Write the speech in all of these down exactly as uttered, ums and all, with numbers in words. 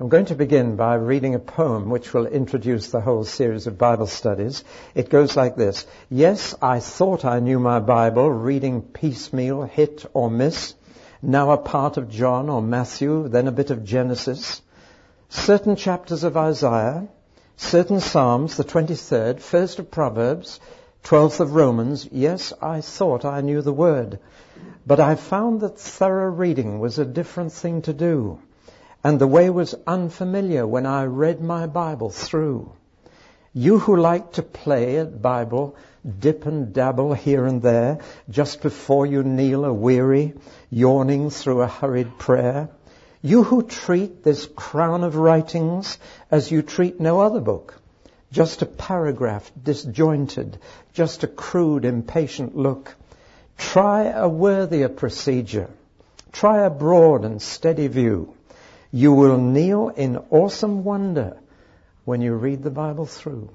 I'm going to begin by reading a poem which will introduce the whole series of Bible studies. It goes like this. Yes, I thought I knew my Bible, reading piecemeal, hit or miss. Now a part of John or Matthew, then a bit of Genesis. Certain chapters of Isaiah, certain Psalms, the twenty-third, first of Proverbs, twelfth of Romans. Yes, I thought I knew the Word. But I found that thorough reading was a different thing to do. And the way was unfamiliar when I read my Bible through. You who like to play at Bible, dip and dabble here and there, just before you kneel a weary, yawning through a hurried prayer. You who treat this crown of writings as you treat no other book, just a paragraph disjointed, just a crude, impatient look. Try a worthier procedure. Try a broad and steady view. You will kneel in awesome wonder when you read the Bible through.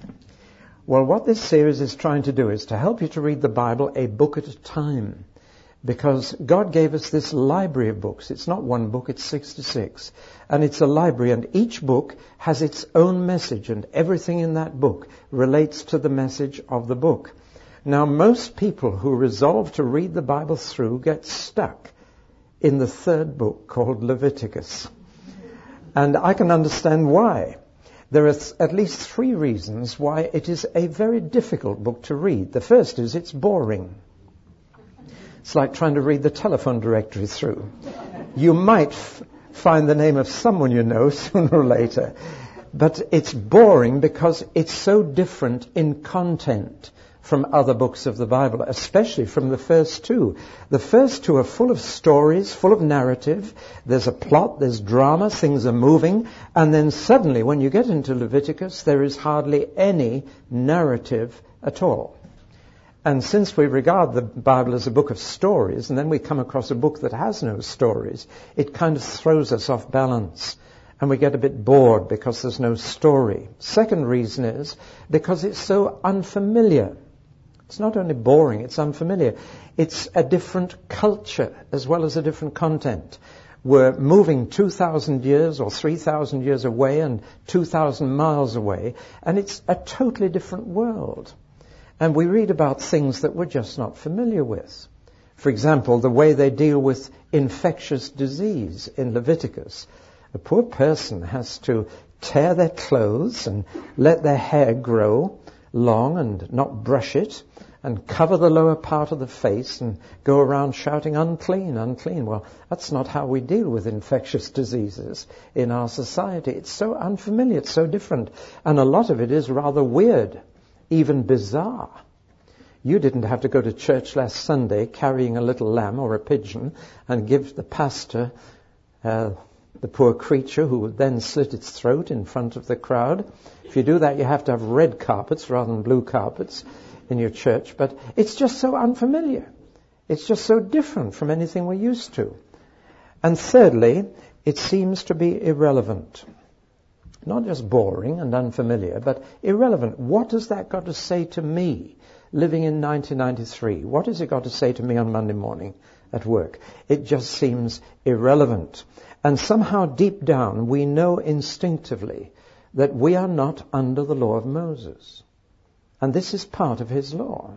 Well, what this series is trying to do is to help you to read the Bible a book at a time. Because God gave us this library of books. It's not one book, it's sixty-six. And it's a library, and each book has its own message, and everything in that book relates to the message of the book. Now, most people who resolve to read the Bible through get stuck in the third book called Leviticus. And I can understand why. There are th- at least three reasons why it is a very difficult book to read. The first is it's boring. It's like trying to read the telephone directory through. You might f- find the name of someone you know sooner or later, but it's boring because it's so different in content from other books of the Bible, especially from the first two. The first two are full of stories, full of narrative. There's a plot, there's drama, things are moving. And then suddenly, when you get into Leviticus, there is hardly any narrative at all. And since we regard the Bible as a book of stories, and then we come across a book that has no stories, it kind of throws us off balance. And we get a bit bored because there's no story. Second reason is because it's so unfamiliar. It's not only boring, it's unfamiliar. It's a different culture as well as a different content. We're moving two thousand years or three thousand years away and two thousand miles away, and it's a totally different world. And we read about things that we're just not familiar with. For example, the way they deal with infectious disease in Leviticus. A poor person has to tear their clothes and let their hair grow long and not brush it, and cover the lower part of the face and go around shouting, unclean, unclean. Well, that's not how we deal with infectious diseases in our society. It's so unfamiliar, it's so different. And a lot of it is rather weird, even bizarre. You didn't have to go to church last Sunday carrying a little lamb or a pigeon and give the pastor uh, the poor creature who would then slit its throat in front of the crowd. If you do that, you have to have red carpets rather than blue carpets in your church. But it's just so unfamiliar. It's just so different from anything we're used to. And thirdly, it seems to be irrelevant. Not just boring and unfamiliar, but irrelevant. What has that got to say to me living in nineteen ninety-three? What has it got to say to me on Monday morning at work? It just seems irrelevant. And somehow deep down we know instinctively that we are not under the law of Moses. And this is part of his law.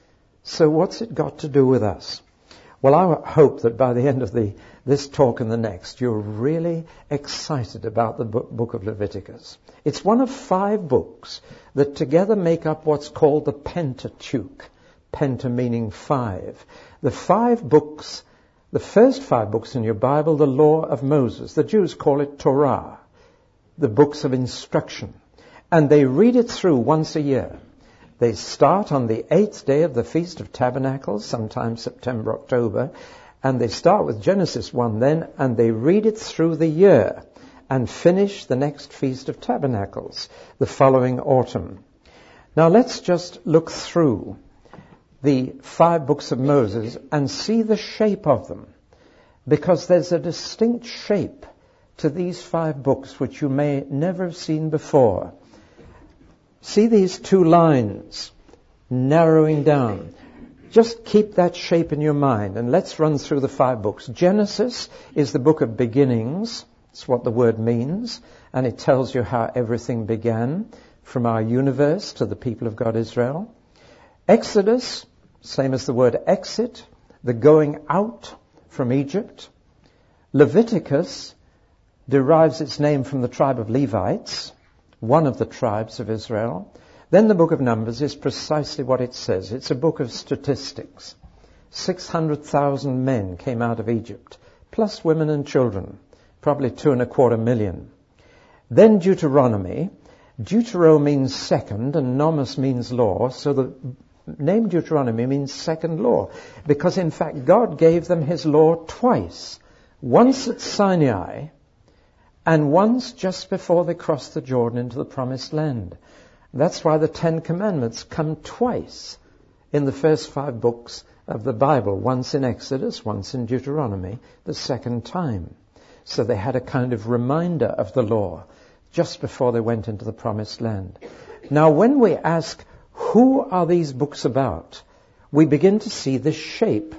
So what's it got to do with us? Well, I hope that by the end of the this talk and the next, you're really excited about the book of Leviticus. It's one of five books that together make up what's called the Pentateuch. Penta meaning five. The five books, the first five books in your Bible, the law of Moses. The Jews call it Torah, the books of instruction. And they read it through once a year. They start on the eighth day of the Feast of Tabernacles, sometime September, October, and they start with Genesis one then, and they read it through the year and finish the next Feast of Tabernacles the following autumn. Now let's just look through the five books of Moses and see the shape of them, because there's a distinct shape to these five books which you may never have seen before. See these two lines narrowing down. Just keep that shape in your mind, and let's run through the five books. Genesis is the book of beginnings, It's what the word means, and it tells you how everything began, from our universe to the people of God Israel. Exodus, same as the word exit, the going out from Egypt. Leviticus derives its name from the tribe of Levites, one of the tribes of Israel. Then the book of Numbers is precisely what it says. It's a book of statistics. six hundred thousand men came out of Egypt, plus women and children, probably two and a quarter million. Then Deuteronomy. Deutero means second, and nomos means law, so the name Deuteronomy means second law, because in fact God gave them his law twice, once at Sinai, and once just before they crossed the Jordan into the Promised Land. That's why the Ten Commandments come twice in the first five books of the Bible, once in Exodus, once in Deuteronomy, the second time. So they had a kind of reminder of the law just before they went into the Promised Land. Now, when we ask, who are these books about, we begin to see this shape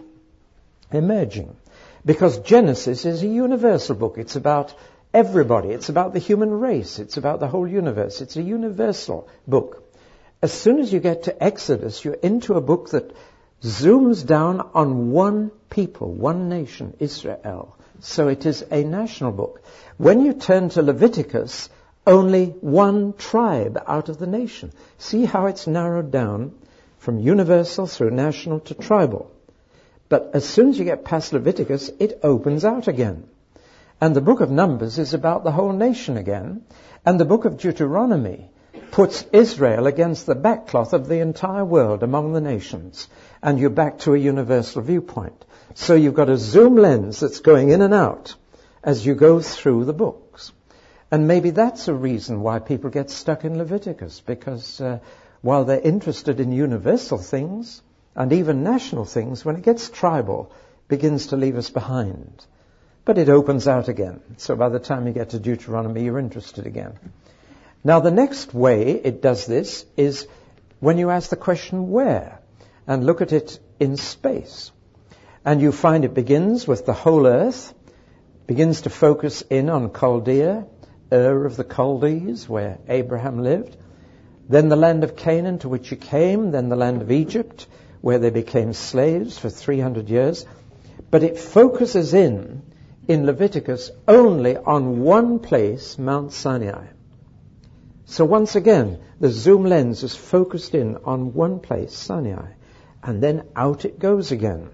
emerging. Because Genesis is a universal book. It's about everybody. It's about the human race. It's about the whole universe. It's a universal book. As soon as you get to Exodus, you're into a book that zooms down on one people, one nation, Israel. So it is a national book. When you turn to Leviticus, only one tribe out of the nation. See how it's narrowed down from universal through national to tribal. But as soon as you get past Leviticus, it opens out again. And the book of Numbers is about the whole nation again. And the book of Deuteronomy puts Israel against the backcloth of the entire world among the nations. And you're back to a universal viewpoint. So you've got a zoom lens that's going in and out as you go through the books. And maybe that's a reason why people get stuck in Leviticus, because uh, while they're interested in universal things and even national things, when it gets tribal, it begins to leave us behind. But it opens out again. So by the time you get to Deuteronomy, you're interested again. Now, the next way it does this is when you ask the question, where? And look at it in space. And you find it begins with the whole earth, begins to focus in on Chaldea, Ur of the Chaldees, where Abraham lived. Then the land of Canaan, to which he came. Then the land of Egypt, where they became slaves for three hundred years. But it focuses in, in Leviticus, only on one place, Mount Sinai. So once again, the zoom lens is focused in on one place, Sinai. And then out it goes again.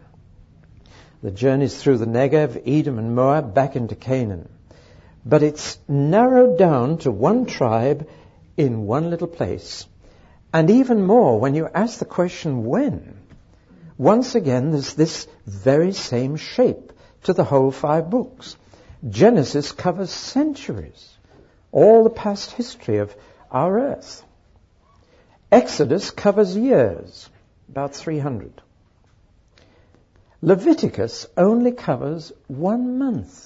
The journeys through the Negev, Edom and Moab, back into Canaan. But it's narrowed down to one tribe in one little place. And even more, when you ask the question, when? Once again, there's this very same shape to the whole five books. Genesis covers centuries, all the past history of our earth. Exodus covers years, about three hundred. Leviticus only covers one month.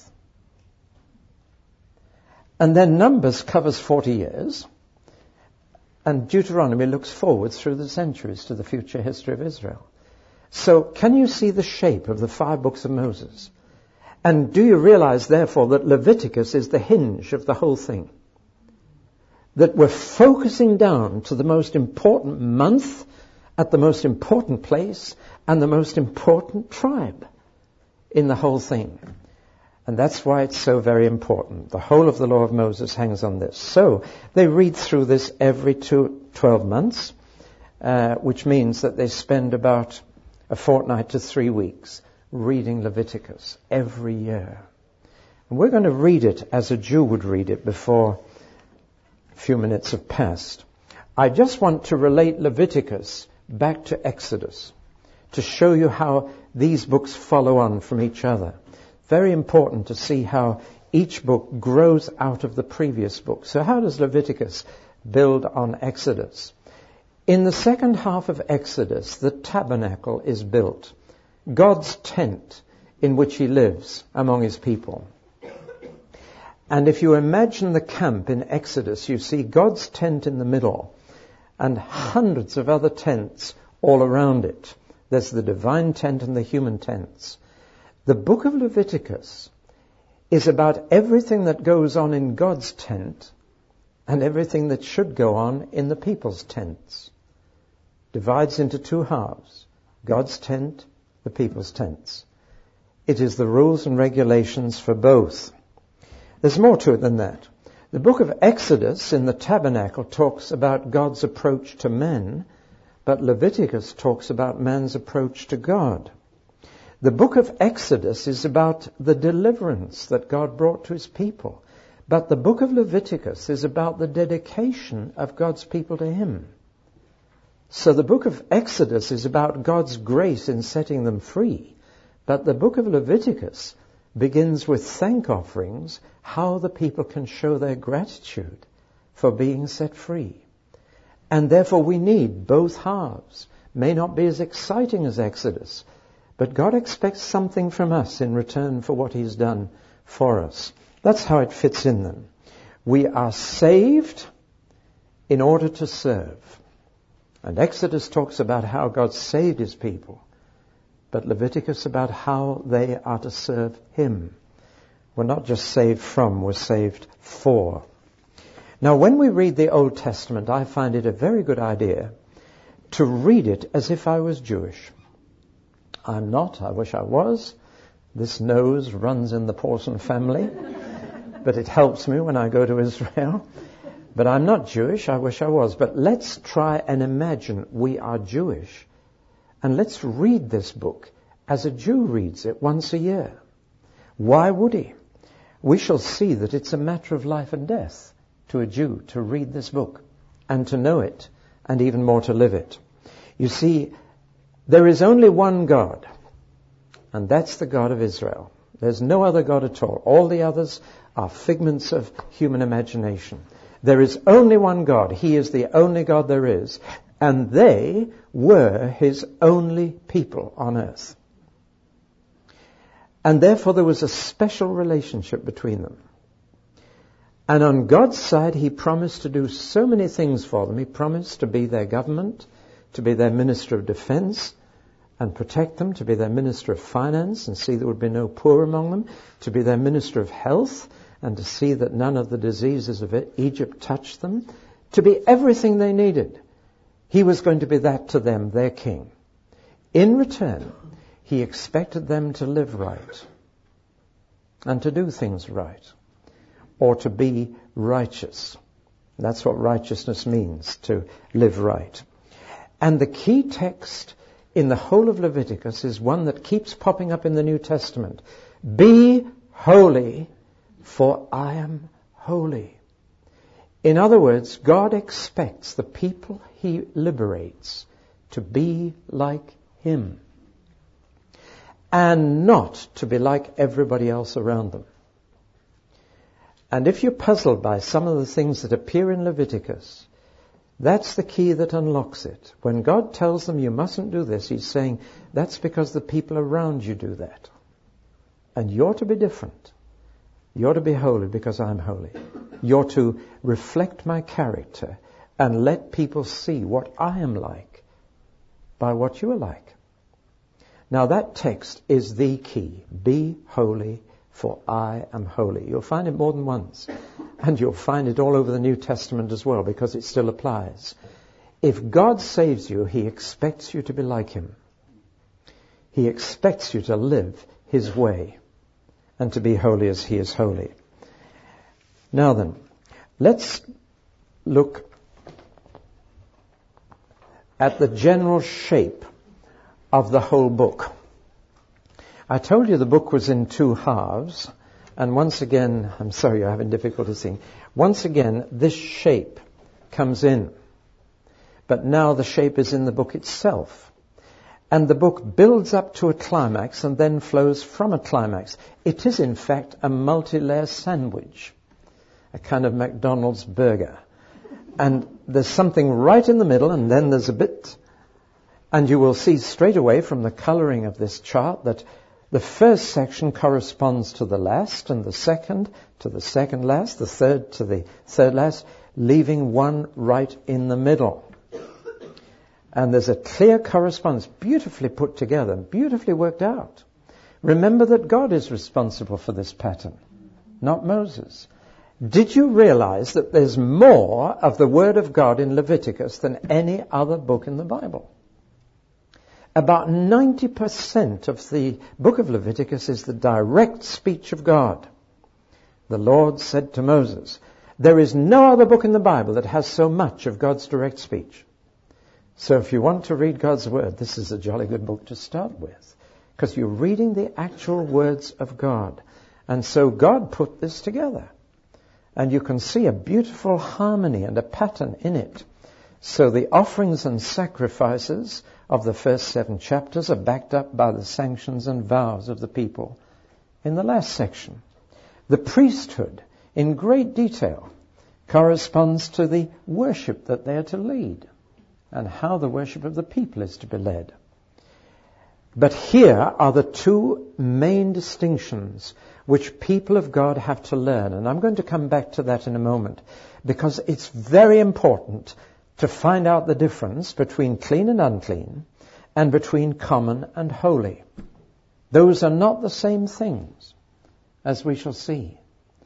And then Numbers covers forty years, and Deuteronomy looks forward through the centuries to the future history of Israel. So can you see the shape of the five books of Moses? And do you realize, therefore, that Leviticus is the hinge of the whole thing? That we're focusing down to the most important month, at the most important place, and the most important tribe in the whole thing. And that's why it's so very important. The whole of the law of Moses hangs on this. So they read through this every two, twelve months, uh, which means that they spend about a fortnight to three weeks reading Leviticus every year. And we're going to read it as a Jew would read it before a few minutes have passed. I just want to relate Leviticus back to Exodus to show you how these books follow on from each other. Very important to see how each book grows out of the previous book. So how does Leviticus build on Exodus? In the second half of Exodus, the tabernacle is built, God's tent in which he lives among his people. And if you imagine the camp in Exodus, you see God's tent in the middle and hundreds of other tents all around it. There's the divine tent and the human tents. The book of Leviticus is about everything that goes on in God's tent and everything that should go on in the people's tents. Divides into two halves, God's tent, the people's tents. It is the rules and regulations for both. There's more to it than that. The book of Exodus in the tabernacle talks about God's approach to men, but Leviticus talks about man's approach to God. The book of Exodus is about the deliverance that God brought to his people, but the book of Leviticus is about the dedication of God's people to him. So the book of Exodus is about God's grace in setting them free, but the book of Leviticus begins with thank offerings, how the people can show their gratitude for being set free. And therefore we need both halves. May not be as exciting as Exodus, but God expects something from us in return for what he's done for us. That's how it fits in them. We are saved in order to serve. And Exodus talks about how God saved his people, but Leviticus about how they are to serve him. We're not just saved from, we're saved for. Now, when we read the Old Testament, I find it a very good idea to read it as if I was Jewish. I'm not. I wish I was. This nose runs in the Pawson family, but it helps me when I go to Israel. But I'm not Jewish. I wish I was. But let's try and imagine we are Jewish, and let's read this book as a Jew reads it once a year. Why would he? We shall see that it's a matter of life and death to a Jew to read this book and to know it, and even more to live it. You see, there is only one God, and that's the God of Israel. There's no other God at all. All the others are figments of human imagination. There is only one God. He is the only God there is, and they were his only people on earth. And therefore there was a special relationship between them. And on God's side, he promised to do so many things for them. He promised to be their government, to be their minister of defense and protect them, to be their minister of finance and see there would be no poor among them, to be their minister of health and to see that none of the diseases of Egypt touched them, to be everything they needed. He was going to be that to them, their king. In return, he expected them to live right and to do things right, or to be righteous. That's what righteousness means, to live right. And the key text in the whole of Leviticus is one that keeps popping up in the New Testament. Be holy, for I am holy. In other words, God expects the people he liberates to be like him, and not to be like everybody else around them. And if you're puzzled by some of the things that appear in Leviticus, that's the key that unlocks it. When God tells them you mustn't do this, he's saying that's because the people around you do that. And you're to be different. You're to be holy because I'm holy. You're to reflect my character and let people see what I am like by what you are like. Now that text is the key. Be holy, for I am holy. You'll find it more than once. And you'll find it all over the New Testament as well, because it still applies. If God saves you, he expects you to be like him. He expects you to live his way and to be holy as he is holy. Now then, let's look at the general shape of the whole book. I told you the book was in two halves, and once again, I'm sorry you're having difficulty seeing, once again this shape comes in, but now the shape is in the book itself, and the book builds up to a climax and then flows from a climax. It is in fact a multi-layer sandwich, a kind of McDonald's burger, and there's something right in the middle, and then there's a bit. And you will see straight away from the coloring of this chart that the first section corresponds to the last, and the second to the second last, the third to the third last, leaving one right in the middle. And there's a clear correspondence, beautifully put together, beautifully worked out. Remember that God is responsible for this pattern. not Moses. Did you realize that there's more of the Word of God in Leviticus than any other book in the Bible? About ninety percent of the book of Leviticus is the direct speech of God. The Lord said to Moses, there is no other book in the Bible that has so much of God's direct speech. So if you want to read God's Word, this is a jolly good book to start with, because you're reading the actual words of God. And so God put this together. And you can see a beautiful harmony and a pattern in it. So the offerings and sacrifices of the first seven chapters are backed up by the sanctions and vows of the people in the last section. The priesthood, in great detail, corresponds to the worship that they are to lead and how the worship of the people is to be led. But here are the two main distinctions which people of God have to learn. And I'm going to come back to that in a moment, because it's very important to find out the difference between clean and unclean and between common and holy. Those are not the same things, as we shall see.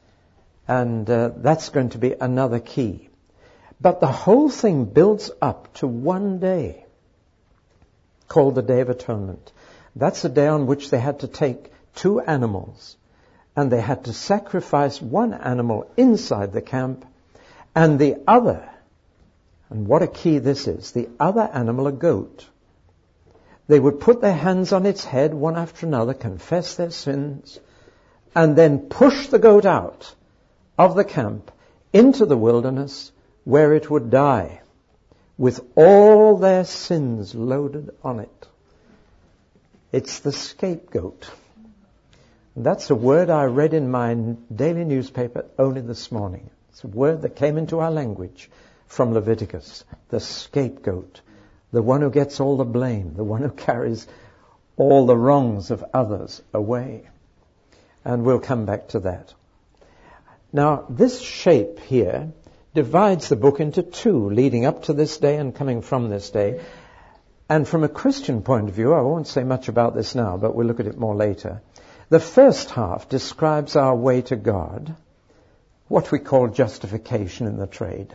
And uh, that's going to be another key. But the whole thing builds up to one day called the Day of Atonement. That's the day on which they had to take two animals, and they had to sacrifice one animal inside the camp, and the other, and what a key this is, the other animal, a goat. They would put their hands on its head one after another, confess their sins, and then push the goat out of the camp into the wilderness, where it would die with all their sins loaded on it. It's the scapegoat. That's a word I read in my daily newspaper only this morning. It's a word that came into our language from Leviticus. The scapegoat. The one who gets all the blame. The one who carries all the wrongs of others away. And we'll come back to that. Now, this shape here divides the book into two, leading up to this day and coming from this day. And from a Christian point of view, I won't say much about this now, but we'll look at it more later. The first half describes our way to God, what we call justification in the trade.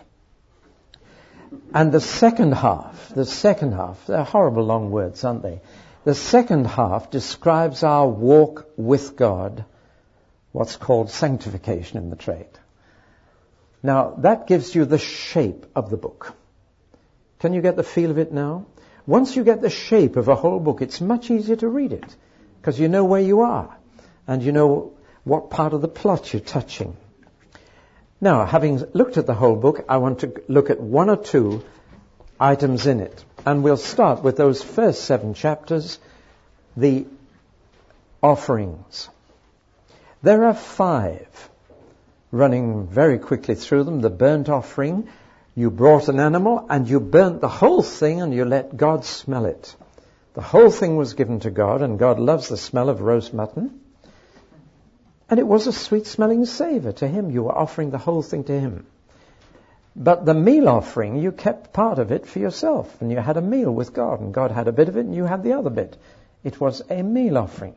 And the second half, the second half, they're horrible long words, aren't they? The second half describes our walk with God, what's called sanctification in the trade. Now, that gives you the shape of the book. Can you get the feel of it now? Once you get the shape of a whole book, it's much easier to read it, because you know where you are, and you know what part of the plot you're touching. Now, having looked at the whole book, I want to look at one or two items in it. And we'll start with those first seven chapters, the offerings. There are five, running very quickly through them. The burnt offering, you brought an animal and you burnt the whole thing and you let God smell it. The whole thing was given to God, and God loves the smell of roast mutton. And it was a sweet-smelling savor to Him. You were offering the whole thing to Him. But the meal offering, you kept part of it for yourself, and you had a meal with God, and God had a bit of it and you had the other bit. It was a meal offering.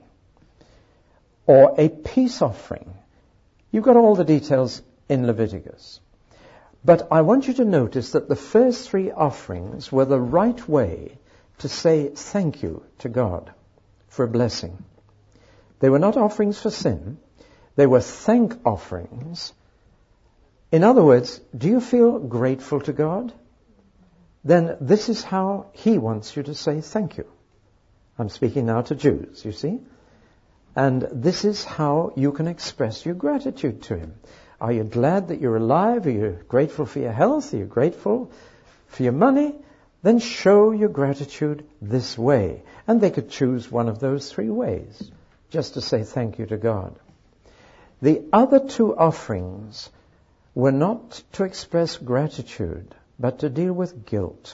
Or a peace offering. You've got all the details in Leviticus. But I want you to notice that the first three offerings were the right way to say thank you to God for a blessing. They were not offerings for sin. They were thank offerings. In other words, do you feel grateful to God? Then this is how He wants you to say thank you. I'm speaking now to Jews, you see. And this is how you can express your gratitude to Him. Are you glad that you're alive? Are you grateful for your health? Are you grateful for your money? Then show your gratitude this way. And they could choose one of those three ways, just to say thank you to God. The other two offerings were not to express gratitude, but to deal with guilt.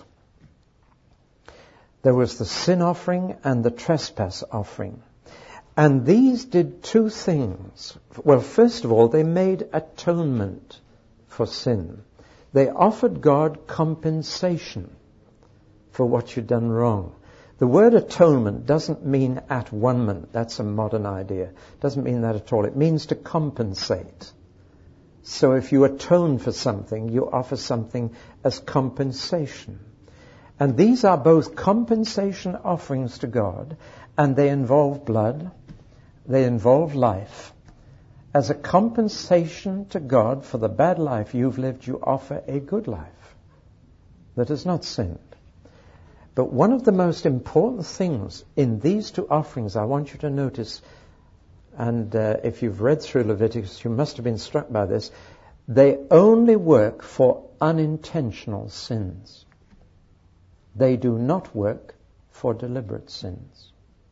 There was the sin offering and the trespass offering. And these did two things. Well, first of all, they made atonement for sin. They offered God compensation for what you'd done wrong. The word atonement doesn't mean at-one-ment. That's a modern idea. It doesn't mean that at all. It means to compensate. So if you atone for something, you offer something as compensation. And these are both compensation offerings to God, and they involve blood, they involve life. As a compensation to God for the bad life you've lived, you offer a good life that has not sinned. But one of the most important things in these two offerings I want you to notice, and uh, if you've read through Leviticus, you must have been struck by this, they only work for unintentional sins. They do not work for deliberate sins.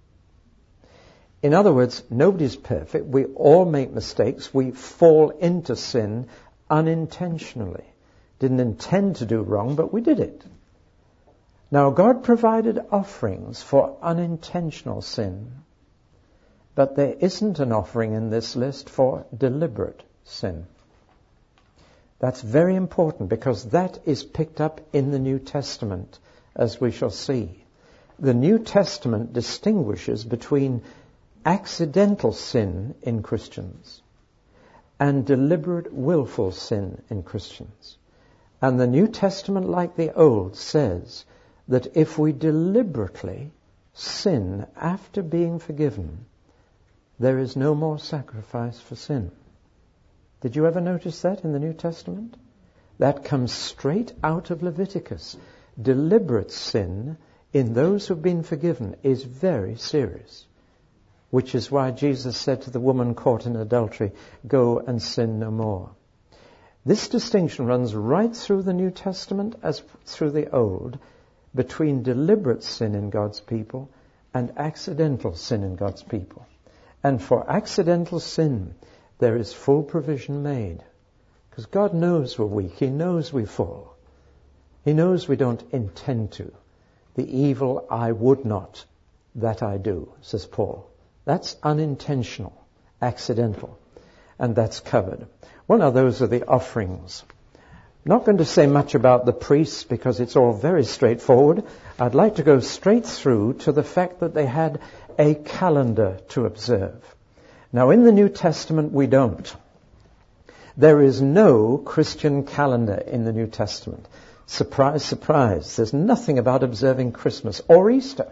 In other words, nobody's perfect. We all make mistakes. We fall into sin unintentionally. Didn't intend to do wrong, but we did it. Now, God provided offerings for unintentional sin, but there isn't an offering in this list for deliberate sin. That's very important because that is picked up in the New Testament, as we shall see. The New Testament distinguishes between accidental sin in Christians and deliberate willful sin in Christians. And the New Testament, like the Old, says that if we deliberately sin after being forgiven, there is no more sacrifice for sin. Did you ever notice that in the New Testament? That comes straight out of Leviticus. Deliberate sin in those who have been forgiven is very serious, which is why Jesus said to the woman caught in adultery, "Go and sin no more." This distinction runs right through the New Testament as through the Old, between deliberate sin in God's people and accidental sin in God's people. And for accidental sin, there is full provision made. Because God knows we're weak. He knows we fall. He knows we don't intend to. The evil I would not, that I do, says Paul. That's unintentional, accidental. And that's covered. Well, now those are the offerings. I'm not going to say much about the priests because it's all very straightforward. I'd like to go straight through to the fact that they had a calendar to observe. Now, in the New Testament, we don't. There is no Christian calendar in the New Testament. Surprise, surprise. There's nothing about observing Christmas or Easter.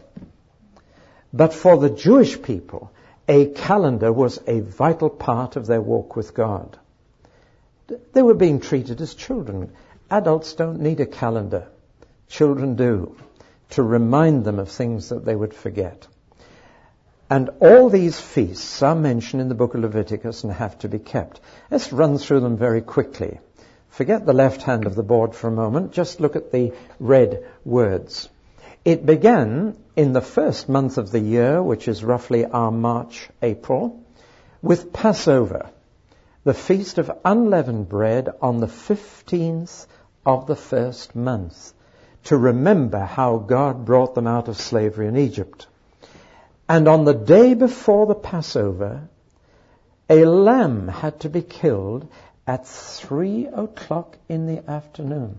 But for the Jewish people, a calendar was a vital part of their walk with God. They were being treated as children. Adults don't need a calendar. Children do, to remind them of things that they would forget. And all these feasts are mentioned in the book of Leviticus and have to be kept. Let's run through them very quickly. Forget the left hand of the board for a moment. Just look at the red words. It began in the first month of the year, which is roughly our March, April, with Passover, the feast of unleavened bread on the fifteenth of the first month, to remember how God brought them out of slavery in Egypt. And on the day before the Passover, a lamb had to be killed at three o'clock in the afternoon.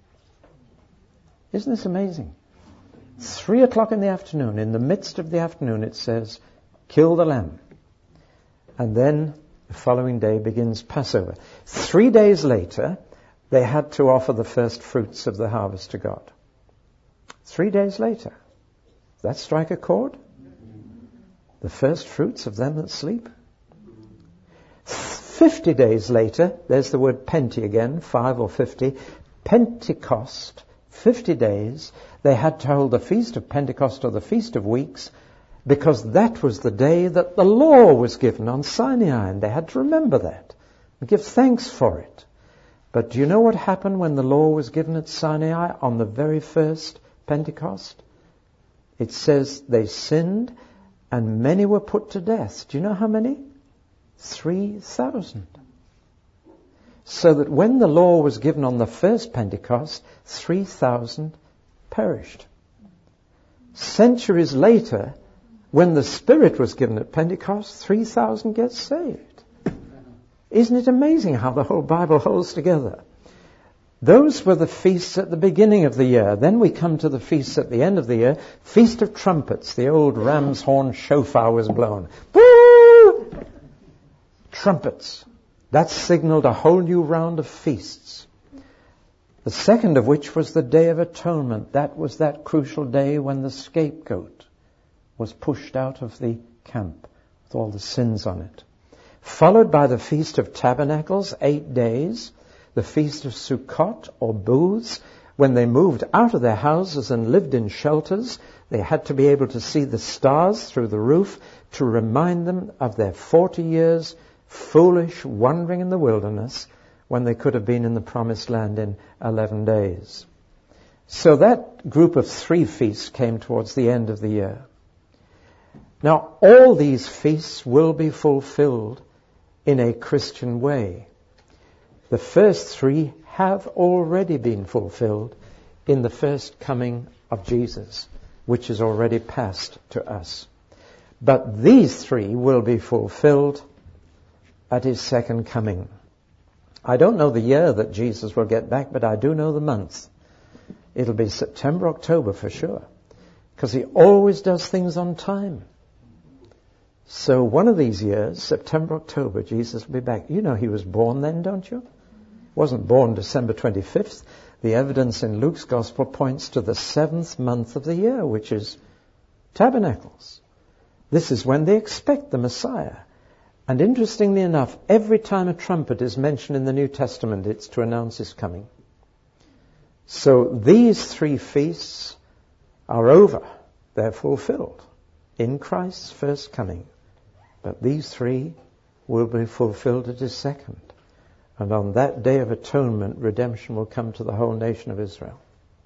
Isn't this amazing? Three o'clock in the afternoon, in the midst of the afternoon, it says, kill the lamb. And then the following day begins Passover. Three days later, they had to offer the first fruits of the harvest to God. Three days later. Does that strike a chord? The first fruits of them that sleep. Fifty days later, there's the word Penti again, five or fifty. Pentecost, fifty days, they had to hold the Feast of Pentecost or the Feast of Weeks, because that was the day that the law was given on Sinai, and they had to remember that and give thanks for it. But do you know what happened when the law was given at Sinai on the very first Pentecost? It says they sinned and many were put to death. Do you know how many? Three thousand. So that when the law was given on the first Pentecost, three thousand perished. Centuries later, when the Spirit was given at Pentecost, three thousand get saved. Isn't it amazing how the whole Bible holds together? Those were the feasts at the beginning of the year. Then we come to the feasts at the end of the year. Feast of Trumpets. The old ram's horn shofar was blown. Boo! Trumpets. That signaled a whole new round of feasts. The second of which was the Day of Atonement. That was that crucial day when the scapegoat was pushed out of the camp with all the sins on it. Followed by the Feast of Tabernacles, eight days. The Feast of Sukkot, or Booths, when they moved out of their houses and lived in shelters, they had to be able to see the stars through the roof to remind them of their forty years foolish wandering in the wilderness when they could have been in the promised land in eleven days. So that group of three feasts came towards the end of the year. Now, all these feasts will be fulfilled in a Christian way. The first three have already been fulfilled in the first coming of Jesus, which is already past to us. But these three will be fulfilled at his second coming. I don't know the year that Jesus will get back, but I do know the month. It'll be September, October for sure, because he always does things on time. So one of these years, September, October, Jesus will be back. You know he was born then, don't you? Wasn't born December twenty-fifth. The evidence in Luke's Gospel points to the seventh month of the year, which is Tabernacles. This is when they expect the Messiah. And interestingly enough, every time a trumpet is mentioned in the New Testament, it's to announce his coming. So these three feasts are over. They're fulfilled in Christ's first coming. But these three will be fulfilled at his second. And on that day of atonement, redemption will come to the whole nation of Israel.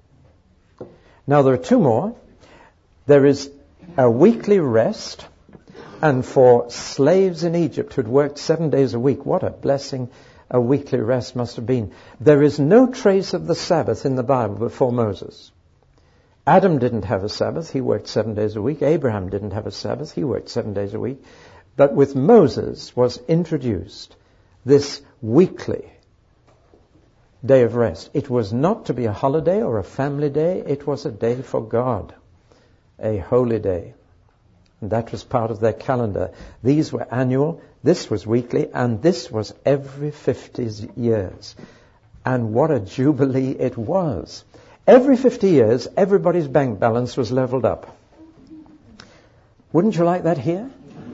Now there are two more. There is a weekly rest. And for slaves in Egypt who'd worked seven days a week, what a blessing a weekly rest must have been. There is no trace of the Sabbath in the Bible before Moses. Adam didn't have a Sabbath. He worked seven days a week. Abraham didn't have a Sabbath. He worked seven days a week. But with Moses was introduced this weekly day of rest. It was not to be a holiday or a family day. It was a day for God, a holy day. And that was part of their calendar. These were annual, this was weekly, and this was every fifty years. And what a jubilee it was. Every fifty years, everybody's bank balance was leveled up. Wouldn't you like that here?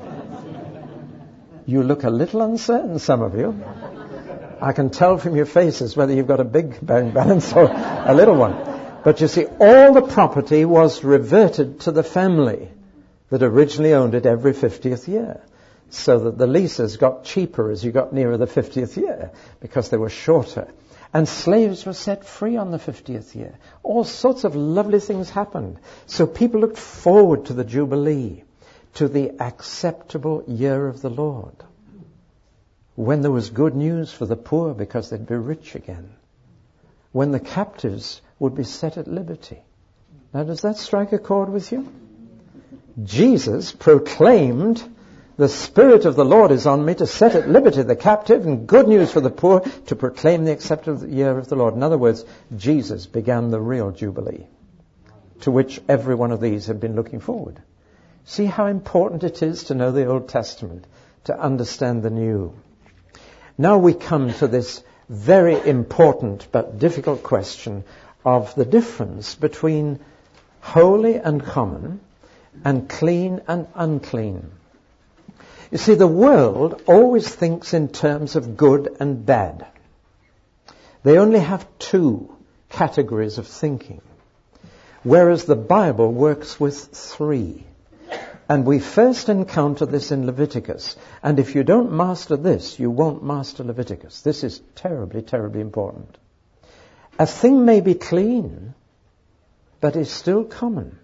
You look a little uncertain, some of you. I can tell from your faces whether you've got a big bank balance or a little one. But you see, all the property was reverted to the family that originally owned it every fiftieth year. So that the leases got cheaper as you got nearer the fiftieth year because they were shorter. And slaves were set free on the fiftieth year. All sorts of lovely things happened. So people looked forward to the Jubilee, to the acceptable year of the Lord, when there was good news for the poor because they'd be rich again, when the captives would be set at liberty. Now, does that strike a chord with you? Jesus proclaimed, the Spirit of the Lord is on me to set at liberty the captive and good news for the poor, to proclaim the acceptable year of the Lord. In other words, Jesus began the real Jubilee, to which every one of these had been looking forward. See how important it is to know the Old Testament, to understand the New. Now we come to this very important but difficult question of the difference between holy and common and clean and unclean. You see, the world always thinks in terms of good and bad. They only have two categories of thinking, whereas the Bible works with three. And we first encounter this in Leviticus. And if you don't master this, you won't master Leviticus. This is terribly, terribly important. A thing may be clean, but is still common.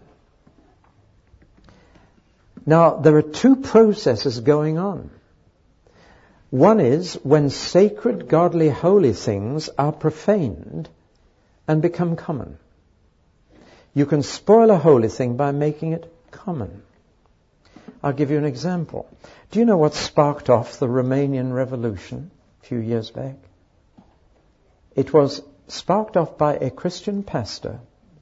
Now, there are two processes going on. One is when sacred, godly, holy things are profaned and become common. You can spoil a holy thing by making it common. I'll give you an example. Do you know what sparked off the Romanian Revolution a few years back? It was sparked off by a Christian pastor.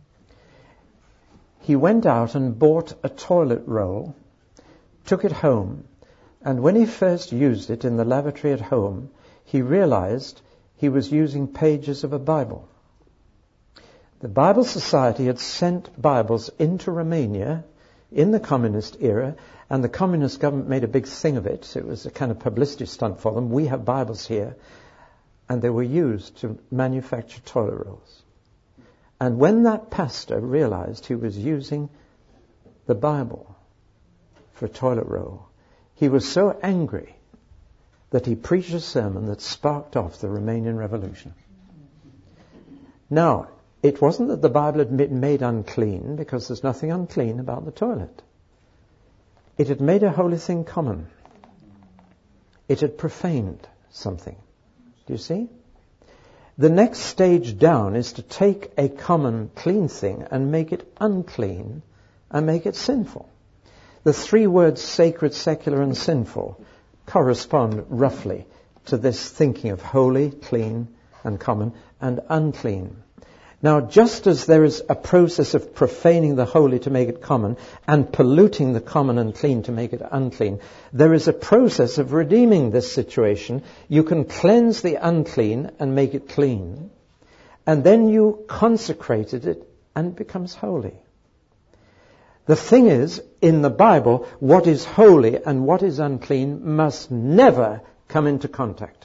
He went out and bought a toilet roll, took it home, and when he first used it in the lavatory at home, he realized he was using pages of a Bible. The Bible Society had sent Bibles into Romania in the communist era, and the communist government made a big thing of it. It was a kind of publicity stunt for them. We have Bibles here. And they were used to manufacture toilet rolls. And when that pastor realized he was using the Bible for a toilet roll, he was so angry that he preached a sermon that sparked off the Romanian Revolution. Now, it wasn't that the Bible had been made unclean, because there's nothing unclean about the toilet. It had made a holy thing common. It had profaned something. Do you see? The next stage down is to take a common clean thing and make it unclean and make it sinful. The three words sacred, secular, and sinful correspond roughly to this thinking of holy, clean, and common, and unclean. Now, just as there is a process of profaning the holy to make it common and polluting the common and clean to make it unclean, there is a process of redeeming this situation. You can cleanse the unclean and make it clean, and then you consecrated it and it becomes holy. The thing is, in the Bible, what is holy and what is unclean must never come into contact.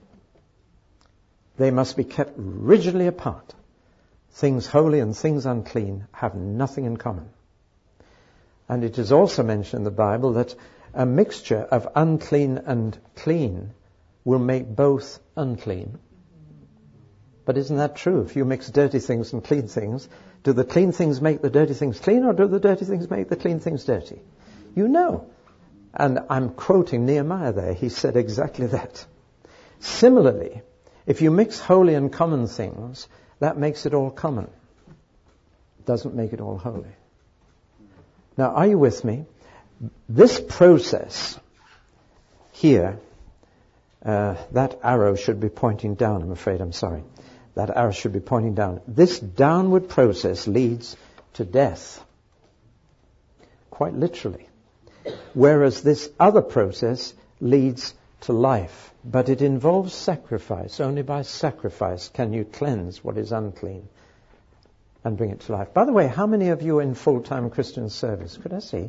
They must be kept rigidly apart. Things holy and things unclean have nothing in common. And it is also mentioned in the Bible that a mixture of unclean and clean will make both unclean. But isn't that true? If you mix dirty things and clean things, do the clean things make the dirty things clean, or do the dirty things make the clean things dirty? You know. And I'm quoting Nehemiah there. He said exactly that. Similarly, if you mix holy and common things, that makes it all common. Doesn't make it all holy. Now, are you with me? This process here, uh, that arrow should be pointing down, I'm afraid, I'm sorry. That arrow should be pointing down. This downward process leads to death. Quite literally. Whereas this other process leads to life. But it involves sacrifice. Only by sacrifice can you cleanse what is unclean and bring it to life. By the way, how many of you are in full-time Christian service? Could I see?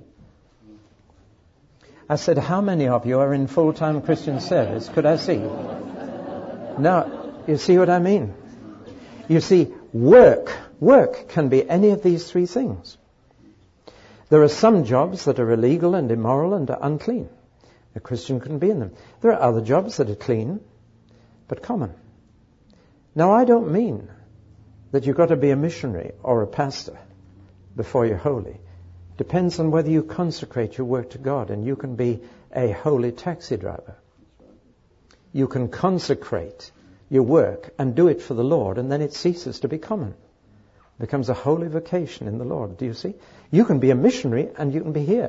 I said, how many of you are in full-time Christian service? Could I see? Now, you see what I mean? You see, work, work can be any of these three things. There are some jobs that are illegal and immoral and are unclean. A Christian couldn't be in them. There are other jobs that are clean, but common. Now, I don't mean that you've got to be a missionary or a pastor before you're holy. Depends on whether you consecrate your work to God, and you can be a holy taxi driver. You can consecrate your work and do it for the Lord, and then it ceases to be common. It becomes a holy vocation in the Lord. Do you see? You can be a missionary and you can be here.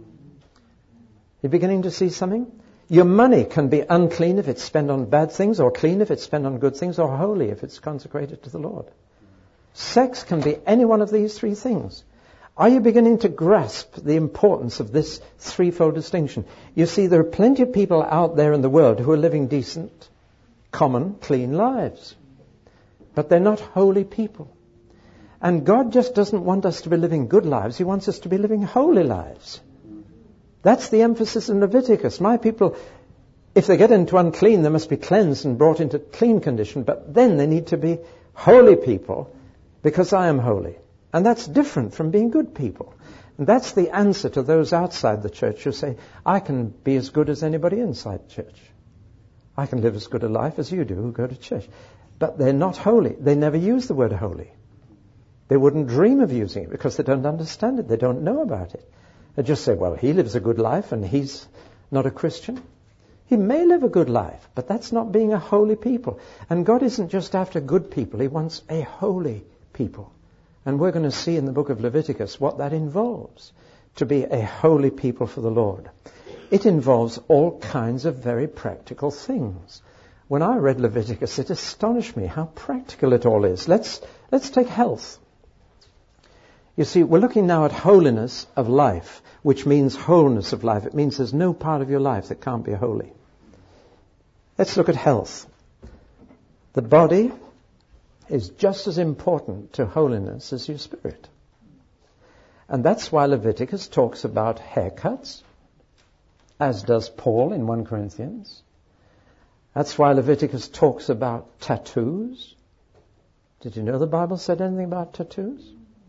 You're beginning to see something? Your money can be unclean if it's spent on bad things, or clean if it's spent on good things, or holy if it's consecrated to the Lord. Sex can be any one of these three things. Are you beginning to grasp the importance of this threefold distinction? You see, there are plenty of people out there in the world who are living decent, common, clean lives. But they're not holy people. And God just doesn't want us to be living good lives. He wants us to be living holy lives. That's the emphasis in Leviticus. My people, if they get into unclean, they must be cleansed and brought into clean condition. But then they need to be holy people, because I am holy. And that's different from being good people. And that's the answer to those outside the church who say, I can be as good as anybody inside the church. I can live as good a life as you do who go to church. But they're not holy. They never use the word holy. They wouldn't dream of using it because they don't understand it. They don't know about it. They just say, well, he lives a good life and he's not a Christian. He may live a good life, but that's not being a holy people. And God isn't just after good people. He wants a holy people. And we're going to see in the book of Leviticus what that involves, to be a holy people for the Lord. It involves all kinds of very practical things. when I read Leviticus, it astonished me how practical it all is. Let's, let's take health. You see, we're looking now at holiness of life, which means wholeness of life. It means there's no part of your life that can't be holy. Let's look at health. The body is just as important to holiness as your spirit. And that's why Leviticus talks about haircuts, as does Paul in First Corinthians. That's why Leviticus talks about tattoos. Did you know the Bible said anything about tattoos?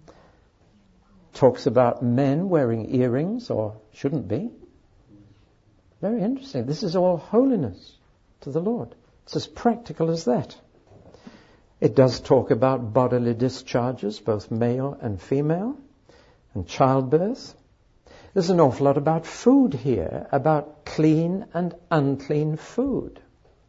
Talks about men wearing earrings, or shouldn't be. Very interesting. This is all holiness to the Lord. It's as practical as that. It does talk about bodily discharges, both male and female, and childbirth. There's an awful lot about food here, about clean and unclean food.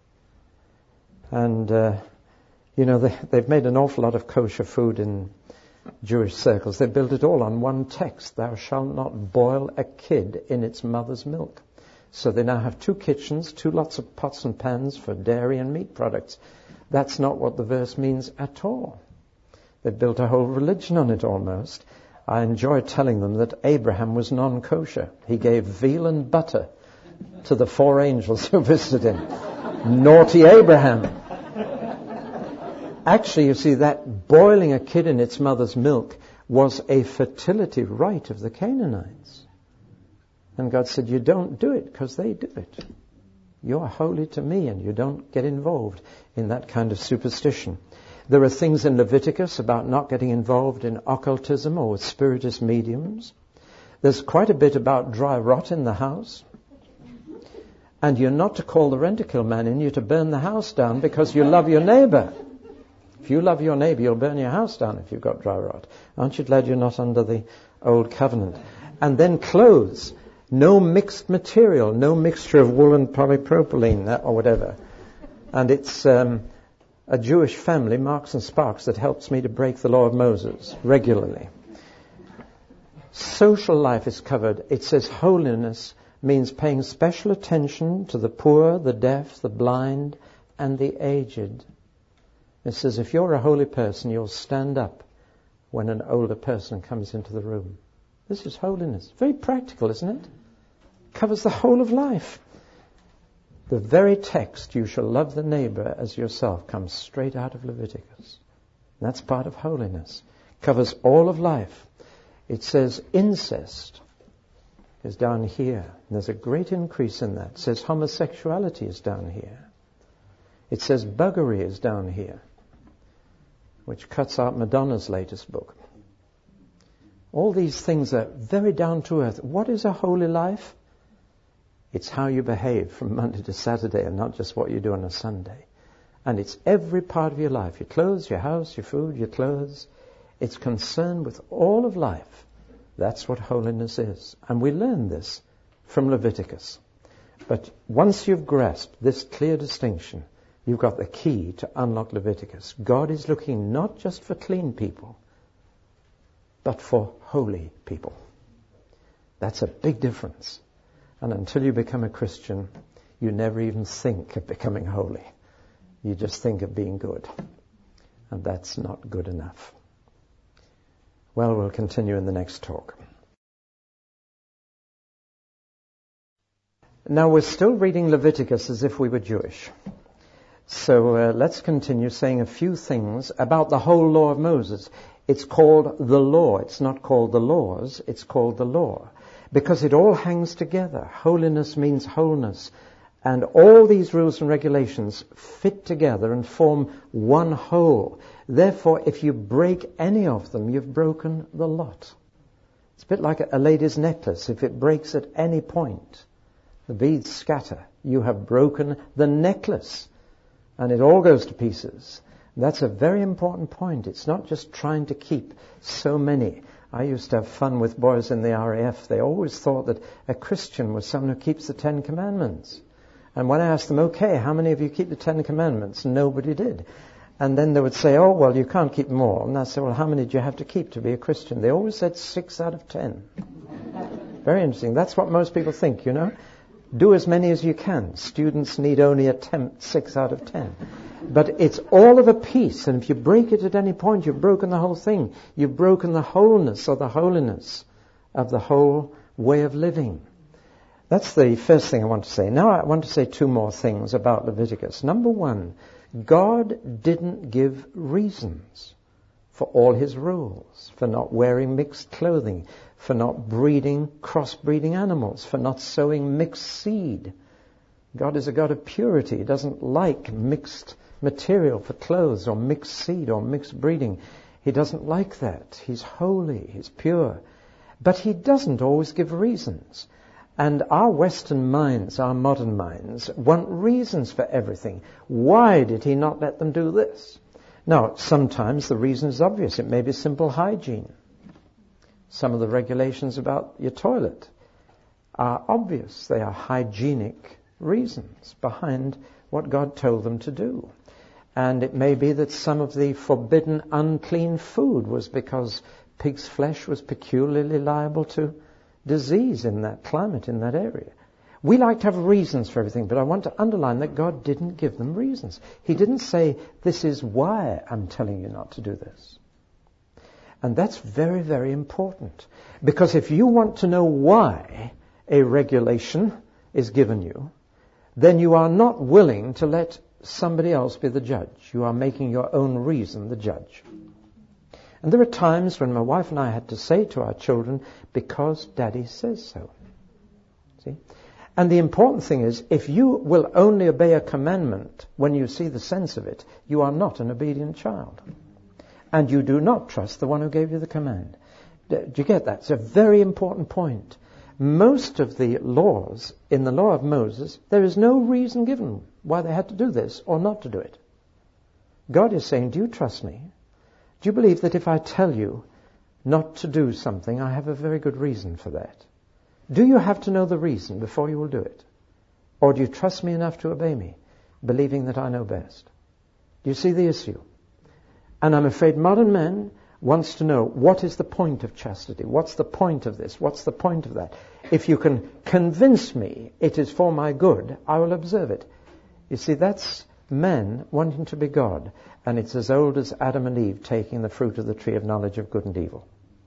And, uh, you know, they, they've made an awful lot of kosher food in Jewish circles. They built it all on one text: thou shalt not boil a kid in its mother's milk. So they now have two kitchens, two lots of pots and pans for dairy and meat products. That's not what the verse means at all. They've built a whole religion on it almost. I enjoy telling them that Abraham was non-kosher. He gave veal and butter to the four angels who visited him. Naughty Abraham. Actually, you see, that boiling a kid in its mother's milk was a fertility rite of the Canaanites. And God said, you don't do it because they do it. You're holy to me, and you don't get involved in that kind of superstition. There are things in Leviticus about not getting involved in occultism or with spiritist mediums. There's quite a bit about dry rot in the house. And you're not to call the rent-a-kill man in, you're to burn the house down because you love your neighbor. If you love your neighbor, you'll burn your house down if you've got dry rot. Aren't you glad you're not under the old covenant? And then clothes. No mixed material, no mixture of wool and polypropylene or whatever. And it's um, a Jewish family, Marks and Sparks, that helps me to break the law of Moses regularly. Social life is covered. It says holiness means paying special attention to the poor, the deaf, the blind, and the aged. It says if you're a holy person, you'll stand up when an older person comes into the room. This is holiness. Very practical, isn't it? Covers the whole of life. The very text, you shall love the neighbor as yourself, comes straight out of Leviticus. And that's part of holiness. Covers all of life. It says incest is down here. And there's a great increase in that. It says homosexuality is down here. It says buggery is down here, which cuts out Madonna's latest book. All these things are very down to earth. What is a holy life? It's how you behave from Monday to Saturday and not just what you do on a Sunday. And it's every part of your life. Your clothes, your house, your food, your clothes. It's concerned with all of life. That's what holiness is. And we learn this from Leviticus. But once you've grasped this clear distinction, you've got the key to unlock Leviticus. God is looking not just for clean people, but for holy people. That's a big difference. And until you become a Christian, you never even think of becoming holy. You just think of being good. And that's not good enough. Well, we'll continue in the next talk. Now, we're still reading Leviticus as if we were Jewish. So uh, let's continue saying a few things about the whole law of Moses. It's called the law. It's not called the laws. It's called the law. Because it all hangs together. Holiness means wholeness. And all these rules and regulations fit together and form one whole. Therefore, if you break any of them, you've broken the lot. It's a bit like a lady's necklace. If it breaks at any point, the beads scatter. You have broken the necklace. And it all goes to pieces. That's a very important point. It's not just trying to keep so many. I used to have fun with boys in the R A F. They always thought that a Christian was someone who keeps the Ten Commandments. And when I asked them, okay, how many of you keep the Ten Commandments? Nobody did. And then they would say, oh, well, you can't keep them all. And I said, well, how many do you have to keep to be a Christian? They always said six out of ten. Very interesting. That's what most people think, you know. Do as many as you can. Students need only attempt six out of ten. But it's all of a piece, and if you break it at any point, you've broken the whole thing. You've broken the wholeness or the holiness of the whole way of living. That's the first thing I want to say. Now I want to say two more things about Leviticus. Number one, God didn't give reasons for all his rules, for not wearing mixed clothing, for not breeding, cross-breeding animals, for not sowing mixed seed. God is a God of purity. He doesn't like mixed material for clothes or mixed seed or mixed breeding. He doesn't like that. He's holy. He's pure. But he doesn't always give reasons. And our Western minds, our modern minds, want reasons for everything. Why did he not let them do this? Now, sometimes the reason is obvious. It may be simple hygiene. Some of the regulations about your toilet are obvious. They are hygienic reasons behind what God told them to do. And it may be that some of the forbidden unclean food was because pig's flesh was peculiarly liable to disease in that climate, in that area. We like to have reasons for everything, but I want to underline that God didn't give them reasons. He didn't say, this is why I'm telling you not to do this. And that's very, very important. Because if you want to know why a regulation is given you, then you are not willing to let somebody else be the judge. You are making your own reason the judge. And there are times when my wife and I had to say to our children, because Daddy says so. See? And the important thing is, if you will only obey a commandment when you see the sense of it, you are not an obedient child. And you do not trust the one who gave you the command. Do you get that? It's a very important point. Most of the laws in the law of Moses, there is no reason given why they had to do this or not to do it. God is saying, do you trust me? Do you believe that if I tell you not to do something, I have a very good reason for that? Do you have to know the reason before you will do it? Or do you trust me enough to obey me, believing that I know best? Do you see the issue? And I'm afraid modern man wants to know, what is the point of chastity? What's the point of this? What's the point of that? If you can convince me it is for my good, I will observe it. You see, that's man wanting to be God. And it's as old as Adam and Eve taking the fruit of the tree of knowledge of good and evil.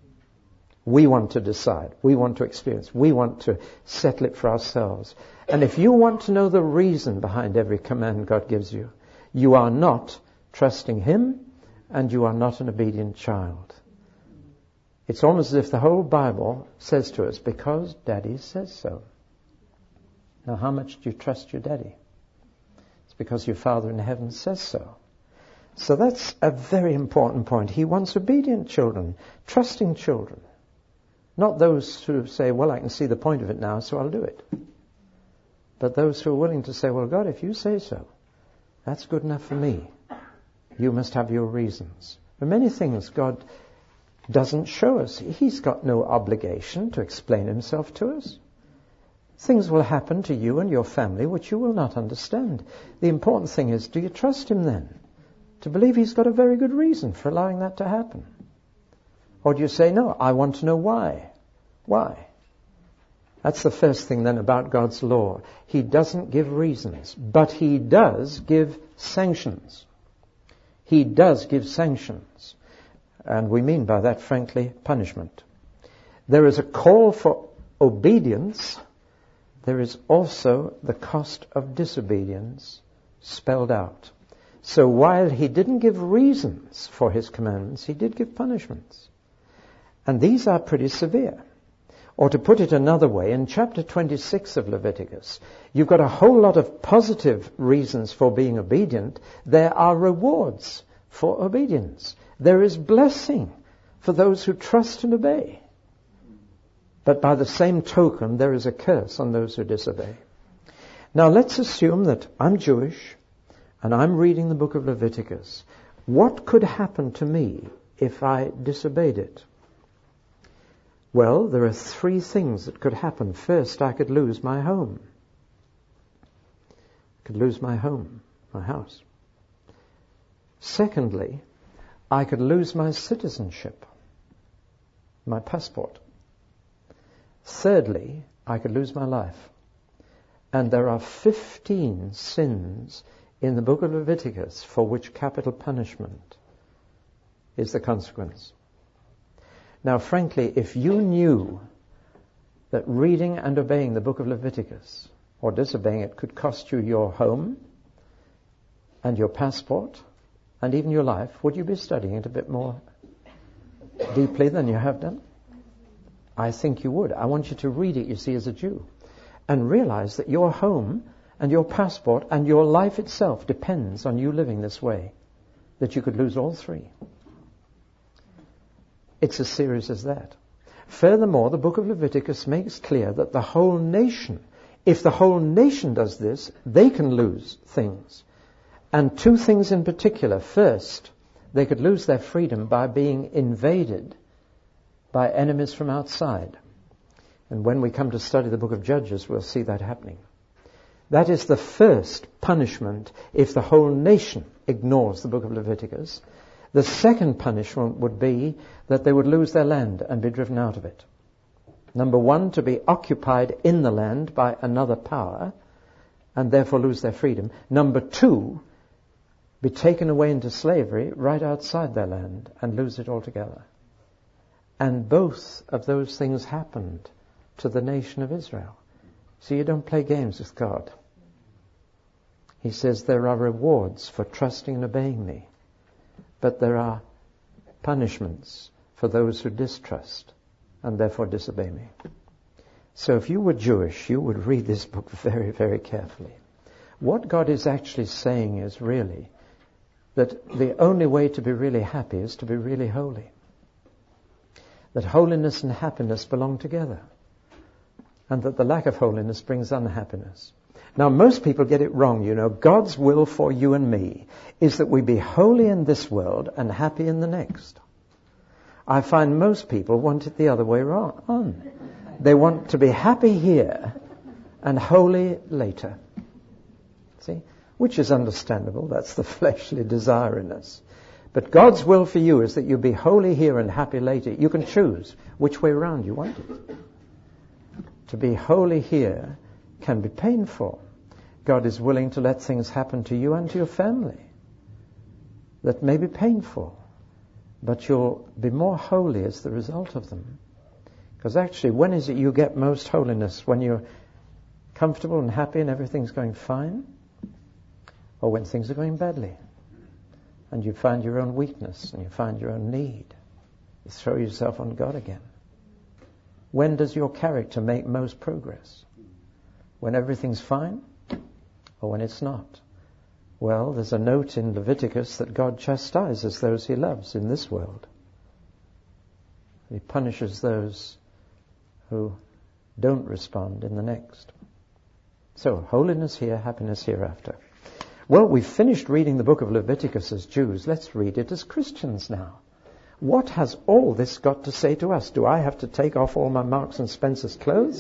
We want to decide. We want to experience. We want to settle it for ourselves. And if you want to know the reason behind every command God gives you, you are not trusting him, and you are not an obedient child. It's almost as if the whole Bible says to us, because Daddy says so. Now, how much do you trust your daddy? It's because your Father in heaven says so. So that's a very important point. He wants obedient children, trusting children. Not those who say, well, I can see the point of it now, so I'll do it. But those who are willing to say, well, God, if you say so, that's good enough for me. You must have your reasons. There are many things God doesn't show us. He's got no obligation to explain himself to us. Things will happen to you and your family which you will not understand. The important thing is, do you trust him then? To believe he's got a very good reason for allowing that to happen? Or do you say, no, I want to know why? Why? That's the first thing then about God's law. He doesn't give reasons, but he does give sanctions. He does give sanctions. And we mean by that, frankly, punishment. There is a call for obedience. There is also the cost of disobedience spelled out. So while he didn't give reasons for his commandments, he did give punishments. And these are pretty severe. Or to put it another way, in chapter twenty-six of Leviticus, you've got a whole lot of positive reasons for being obedient. There are rewards for obedience. There is blessing for those who trust and obey. But by the same token, there is a curse on those who disobey. Now let's assume that I'm Jewish and I'm reading the book of Leviticus. What could happen to me if I disobeyed it? Well, there are three things that could happen. First, I could lose my home. I could lose my home, my house. Secondly, I could lose my citizenship, my passport. Thirdly, I could lose my life. And there are fifteen sins in the book of Leviticus for which capital punishment is the consequence. Now, frankly, if you knew that reading and obeying the book of Leviticus, or disobeying it, could cost you your home and your passport and even your life, would you be studying it a bit more deeply than you have done? I think you would. I want you to read it, you see, as a Jew, and realize that your home and your passport and your life itself depends on you living this way, that you could lose all three. It's as serious as that. Furthermore, the book of Leviticus makes clear that the whole nation, if the whole nation does this, they can lose things. And two things in particular. First, they could lose their freedom by being invaded by enemies from outside. And when we come to study the book of Judges, we'll see that happening. That is the first punishment if the whole nation ignores the book of Leviticus. The second punishment would be that they would lose their land and be driven out of it. Number one, to be occupied in the land by another power and therefore lose their freedom. Number two, be taken away into slavery right outside their land and lose it altogether. And both of those things happened to the nation of Israel. So you don't play games with God. He says there are rewards for trusting and obeying me, but there are punishments for those who distrust and therefore disobey me. So if you were Jewish, you would read this book very, very carefully. What God is actually saying is really that the only way to be really happy is to be really holy. That holiness and happiness belong together. And that the lack of holiness brings unhappiness. Now, most people get it wrong, you know. God's will for you and me is that we be holy in this world and happy in the next. I find most people want it the other way on. They want to be happy here and holy later. See? Which is understandable. That's the fleshly desire in us. But God's will for you is that you be holy here and happy later. You can choose which way around you want it. To be holy here can be painful. God is willing to let things happen to you and to your family that may be painful, but you'll be more holy as the result of them. Because actually, when is it you get most holiness? When you're comfortable and happy and everything's going fine? Or when things are going badly? And you find your own weakness and you find your own need. You throw yourself on God again. When does your character make most progress? When everything's fine or when it's not? Well, there's a note in Leviticus that God chastises those he loves in this world. He punishes those who don't respond in the next. So, holiness here, happiness hereafter. Well, we've finished reading the book of Leviticus as Jews. Let's read it as Christians now. What has all this got to say to us? Do I have to take off all my Marks and Spencer's clothes?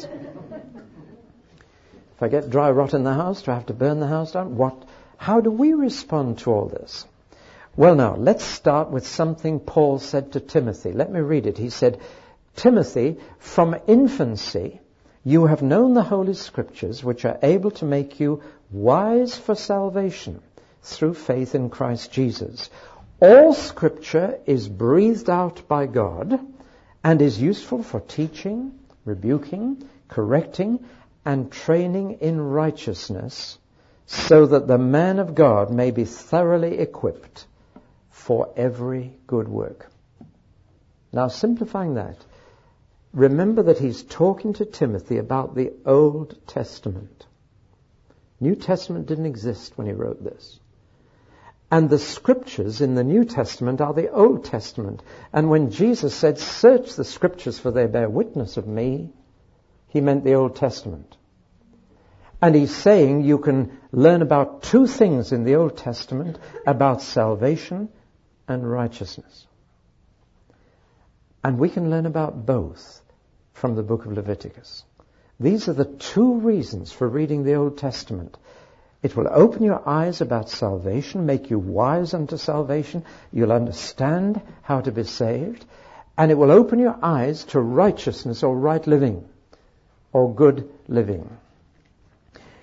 If I get dry rot in the house, do I have to burn the house down? What? How do we respond to all this? Well, now, let's start with something Paul said to Timothy. Let me read it. He said, Timothy, from infancy you have known the Holy Scriptures, which are able to make you wise for salvation through faith in Christ Jesus. All Scripture is breathed out by God and is useful for teaching, rebuking, correcting, and training in righteousness, so that the man of God may be thoroughly equipped for every good work. Now, simplifying that, remember that he's talking to Timothy about the Old Testament. New Testament didn't exist when he wrote this. And the Scriptures in the New Testament are the Old Testament. And when Jesus said, search the Scriptures for they bear witness of me, he meant the Old Testament. And he's saying you can learn about two things in the Old Testament about salvation and righteousness. And we can learn about both from the book of Leviticus. These are the two reasons for reading the Old Testament. It will open your eyes about salvation, make you wise unto salvation. You'll understand how to be saved. And it will open your eyes to righteousness or right living or good living.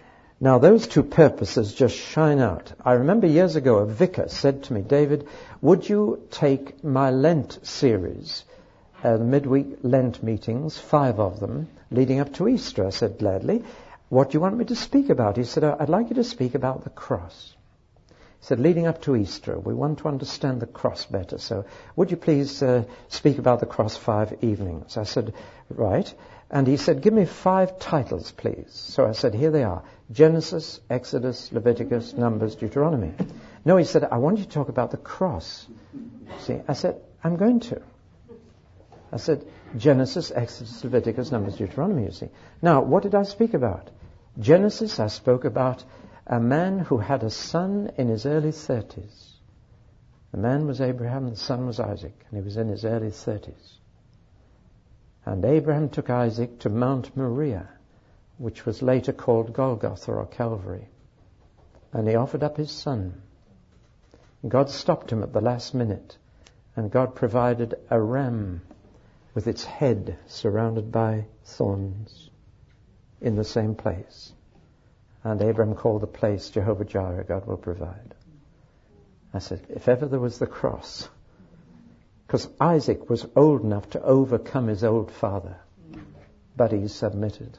Now, those two purposes just shine out. I remember years ago a vicar said to me, David, would you take my Lent series, uh, the midweek Lent meetings, five of them, leading up to Easter? I said, gladly. What do you want me to speak about? He said, I'd like you to speak about the cross. He said, leading up to Easter, we want to understand the cross better. So would you please uh, speak about the cross five evenings? I said, right. And he said, give me five titles, please. So I said, here they are. Genesis, Exodus, Leviticus, Numbers, Deuteronomy. No, he said, I want you to talk about the cross. See, I said, I'm going to. I said, Genesis, Exodus, Leviticus, Numbers, Deuteronomy, you see. Now, what did I speak about? Genesis, I spoke about a man who had a son in his early thirties. The man was Abraham, the son was Isaac, and he was in his early thirties. And Abraham took Isaac to Mount Moriah, which was later called Golgotha or Calvary. And he offered up his son. God stopped him at the last minute, and God provided a ram with its head surrounded by thorns in the same place. And Abraham called the place Jehovah Jireh, God will provide. I said, if ever there was the cross, because Isaac was old enough to overcome his old father, but he submitted.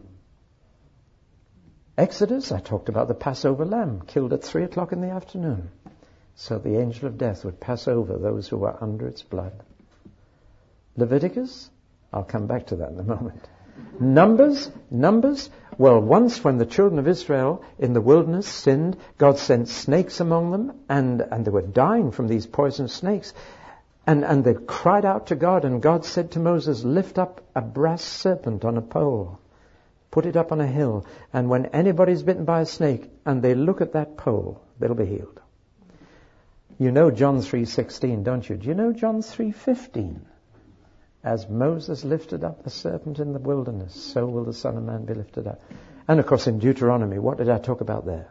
Exodus, I talked about the Passover lamb, killed at three o'clock in the afternoon, so the angel of death would pass over those who were under its blood. Leviticus, I'll come back to that in a moment. Numbers, Numbers, well, once when the children of Israel in the wilderness sinned, God sent snakes among them, and, and they were dying from these poisonous snakes. And, and they cried out to God, and God said to Moses, lift up a brass serpent on a pole, put it up on a hill, and when anybody's bitten by a snake and they look at that pole, they'll be healed. You know John three sixteen, don't you? Do you know John three fifteen? As Moses lifted up the serpent in the wilderness, so will the Son of Man be lifted up. And of course in Deuteronomy, what did I talk about there?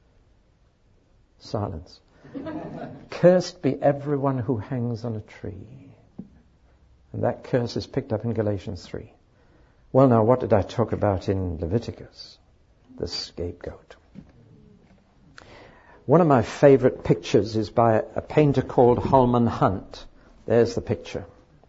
Silence. Cursed be everyone who hangs on a tree. And that curse is picked up in Galatians three. Well, now, what did I talk about in Leviticus? The scapegoat. One of my favorite pictures is by a painter called Holman Hunt. There's the picture.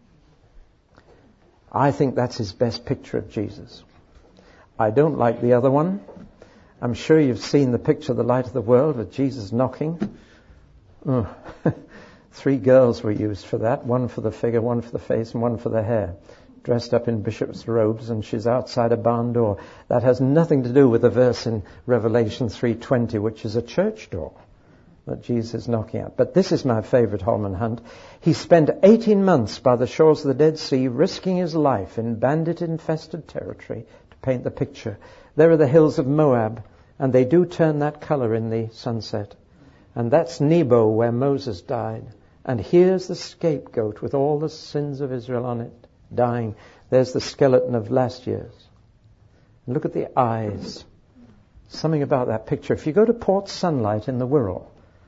I think that's his best picture of Jesus. I don't like the other one. I'm sure you've seen the picture of the light of the world with Jesus knocking. Oh. Three girls were used for that, one for the figure, one for the face, and one for the hair, dressed up in bishop's robes, and she's outside a barn door. That has nothing to do with the verse in Revelation three twenty, which is a church door that Jesus is knocking at. But this is my favorite Holman Hunt. He spent eighteen months by the shores of the Dead Sea, risking his life in bandit-infested territory to paint the picture. There are the hills of Moab, and they do turn that color in the sunset. And that's Nebo, where Moses died. And here's the scapegoat with all the sins of Israel on it, dying. There's the skeleton of last year's. And look at the eyes. Something about that picture. If you go to Port Sunlight in the Wirral,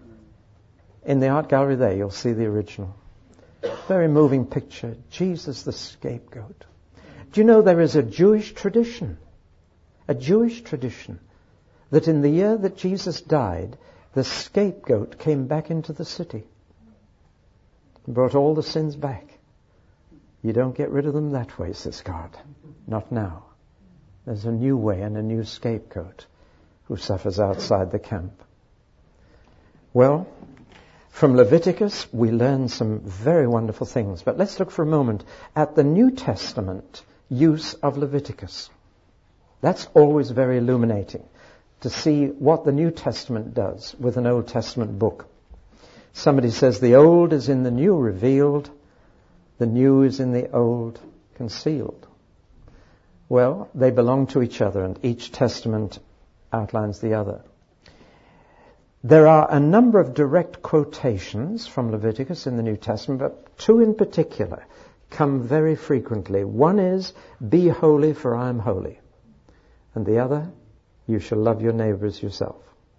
in the art gallery there, you'll see the original. Very moving picture. Jesus the scapegoat. Do you know there is a Jewish tradition, a Jewish tradition, that in the year that Jesus died, the scapegoat came back into the city and brought all the sins back. You don't get rid of them that way, says God. Not now. There's a new way and a new scapegoat who suffers outside the camp. Well, from Leviticus, we learn some very wonderful things. But let's look for a moment at the New Testament use of Leviticus. That's always very illuminating, to see what the New Testament does with an Old Testament book. Somebody says the old is in the new revealed, the new is in the old concealed. Well, they belong to each other, and each testament outlines the other. There are a number of direct quotations from Leviticus in the New Testament, but two in particular come very frequently. One is, be holy for I am holy. And the other, you shall love your neighbor as yourself.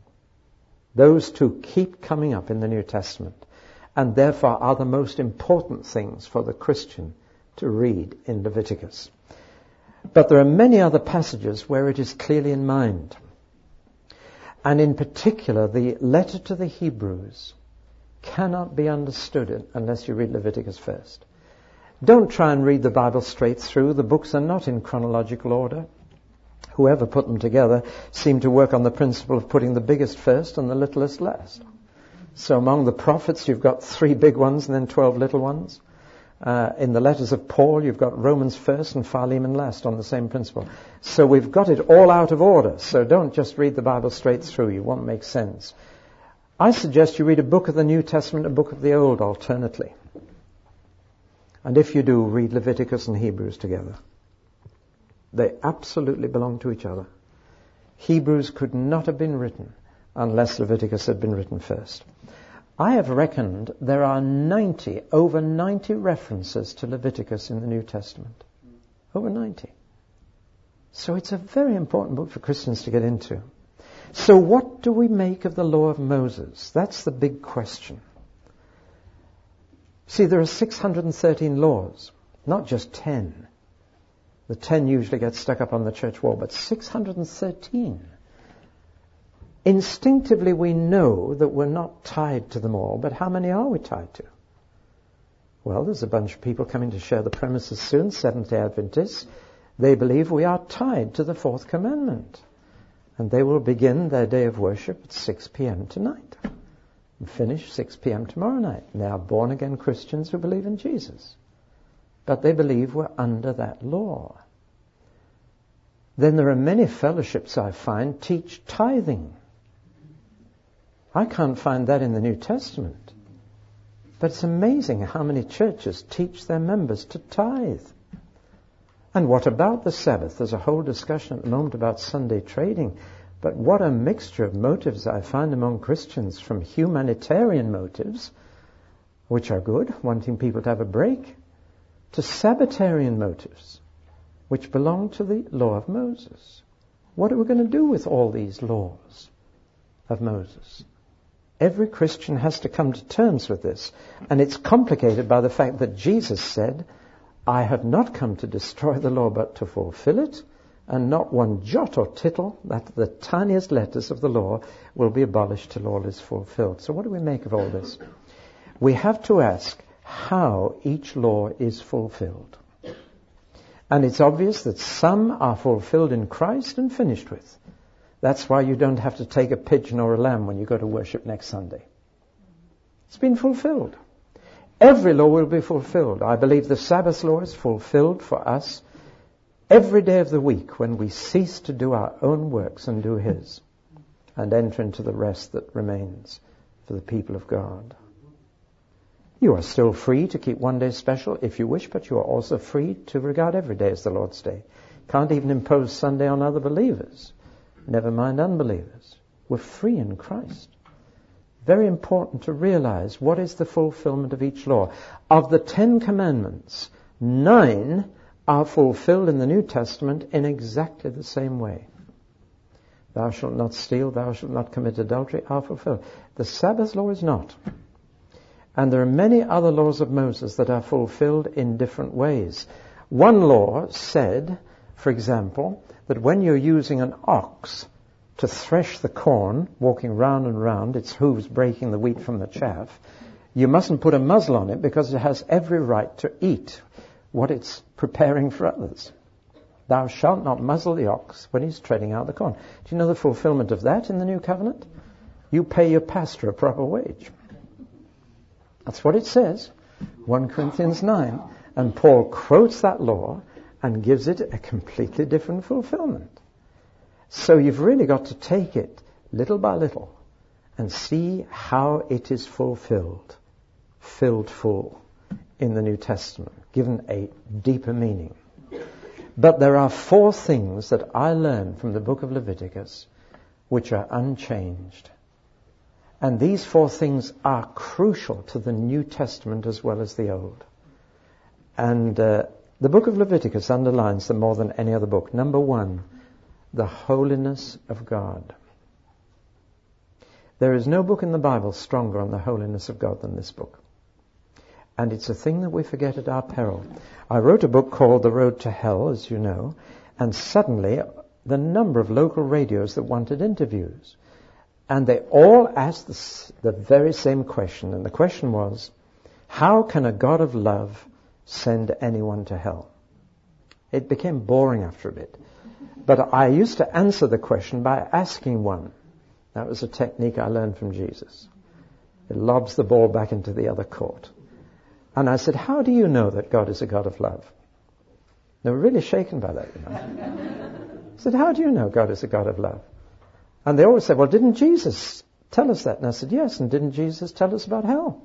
Those two keep coming up in the New Testament, and therefore are the most important things for the Christian to read in Leviticus. But there are many other passages where it is clearly in mind. And in particular, the letter to the Hebrews cannot be understood unless you read Leviticus first. Don't try and read the Bible straight through. The books are not in chronological order. Whoever put them together seemed to work on the principle of putting the biggest first and the littlest last. So among the prophets, you've got three big ones and then twelve little ones. Uh, in the letters of Paul, you've got Romans first and Philemon last on the same principle. So we've got it all out of order. So don't just read the Bible straight through. You won't make sense. I suggest you read a book of the New Testament, a book of the Old alternately. And if you do, read Leviticus and Hebrews together. They absolutely belong to each other. Hebrews could not have been written unless Leviticus had been written first. I have reckoned there are ninety, over ninety references to Leviticus in the New Testament. Over ninety. So it's a very important book for Christians to get into. So what do we make of the law of Moses? That's the big question. See, there are six hundred thirteen laws, not just ten. The ten usually get stuck up on the church wall, but six hundred thirteen. Instinctively we know that we're not tied to them all, but how many are we tied to? Well, there's a bunch of people coming to share the premises soon, Seventh-day Adventists. They believe we are tied to the fourth commandment. And they will begin their day of worship at six p.m. tonight and finish six p.m. tomorrow night. And they are born-again Christians who believe in Jesus. But they believe we're under that law. Then there are many fellowships I find teach tithing. I can't find that in the New Testament. But it's amazing how many churches teach their members to tithe. And what about the Sabbath? There's a whole discussion at the moment about Sunday trading. But what a mixture of motives I find among Christians, from humanitarian motives, which are good, wanting people to have a break, to Sabbatarian motives, which belong to the law of Moses. What are we going to do with all these laws of Moses? Every Christian has to come to terms with this. And it's complicated by the fact that Jesus said, I have not come to destroy the law, but to fulfill it, and not one jot or tittle, that the tiniest letters of the law, will be abolished till all is fulfilled. So what do we make of all this? We have to ask how each law is fulfilled. And it's obvious that some are fulfilled in Christ and finished with. That's why you don't have to take a pigeon or a lamb when you go to worship next Sunday. It's been fulfilled. Every law will be fulfilled. I believe the Sabbath law is fulfilled for us every day of the week when we cease to do our own works and do His and enter into the rest that remains for the people of God. You are still free to keep one day special if you wish, but you are also free to regard every day as the Lord's Day. Can't even impose Sunday on other believers. Never mind unbelievers. We're free in Christ. Very important to realize what is the fulfillment of each law. Of the Ten Commandments, nine are fulfilled in the New Testament in exactly the same way. Thou shalt not steal, thou shalt not commit adultery, are fulfilled. The Sabbath law is not. And there are many other laws of Moses that are fulfilled in different ways. One law said, for example, that when you're using an ox to thresh the corn, walking round and round, its hooves breaking the wheat from the chaff, you mustn't put a muzzle on it because it has every right to eat what it's preparing for others. Thou shalt not muzzle the ox when he's treading out the corn. Do you know the fulfillment of that in the New Covenant? You pay your pastor a proper wage. That's what it says, First Corinthians nine. And Paul quotes that law and gives it a completely different fulfillment. So you've really got to take it little by little and see how it is fulfilled, filled full in the New Testament, given a deeper meaning. But there are four things that I learned from the book of Leviticus which are unchanged. And these four things are crucial to the New Testament as well as the Old. And uh, the book of Leviticus underlines them more than any other book. Number one, the holiness of God. There is no book in the Bible stronger on the holiness of God than this book. And it's a thing that we forget at our peril. I wrote a book called The Road to Hell, as you know, and suddenly the number of local radios that wanted interviews. And they all asked the, the very same question. And the question was, how can a God of love send anyone to hell? It became boring after a bit. But I used to answer the question by asking one. That was a technique I learned from Jesus. It lobs the ball back into the other court. And I said, how do you know that God is a God of love? They were really shaken by that, you know. I said, how do you know God is a God of love? And they always said, well, didn't Jesus tell us that? And I said, yes, and didn't Jesus tell us about hell?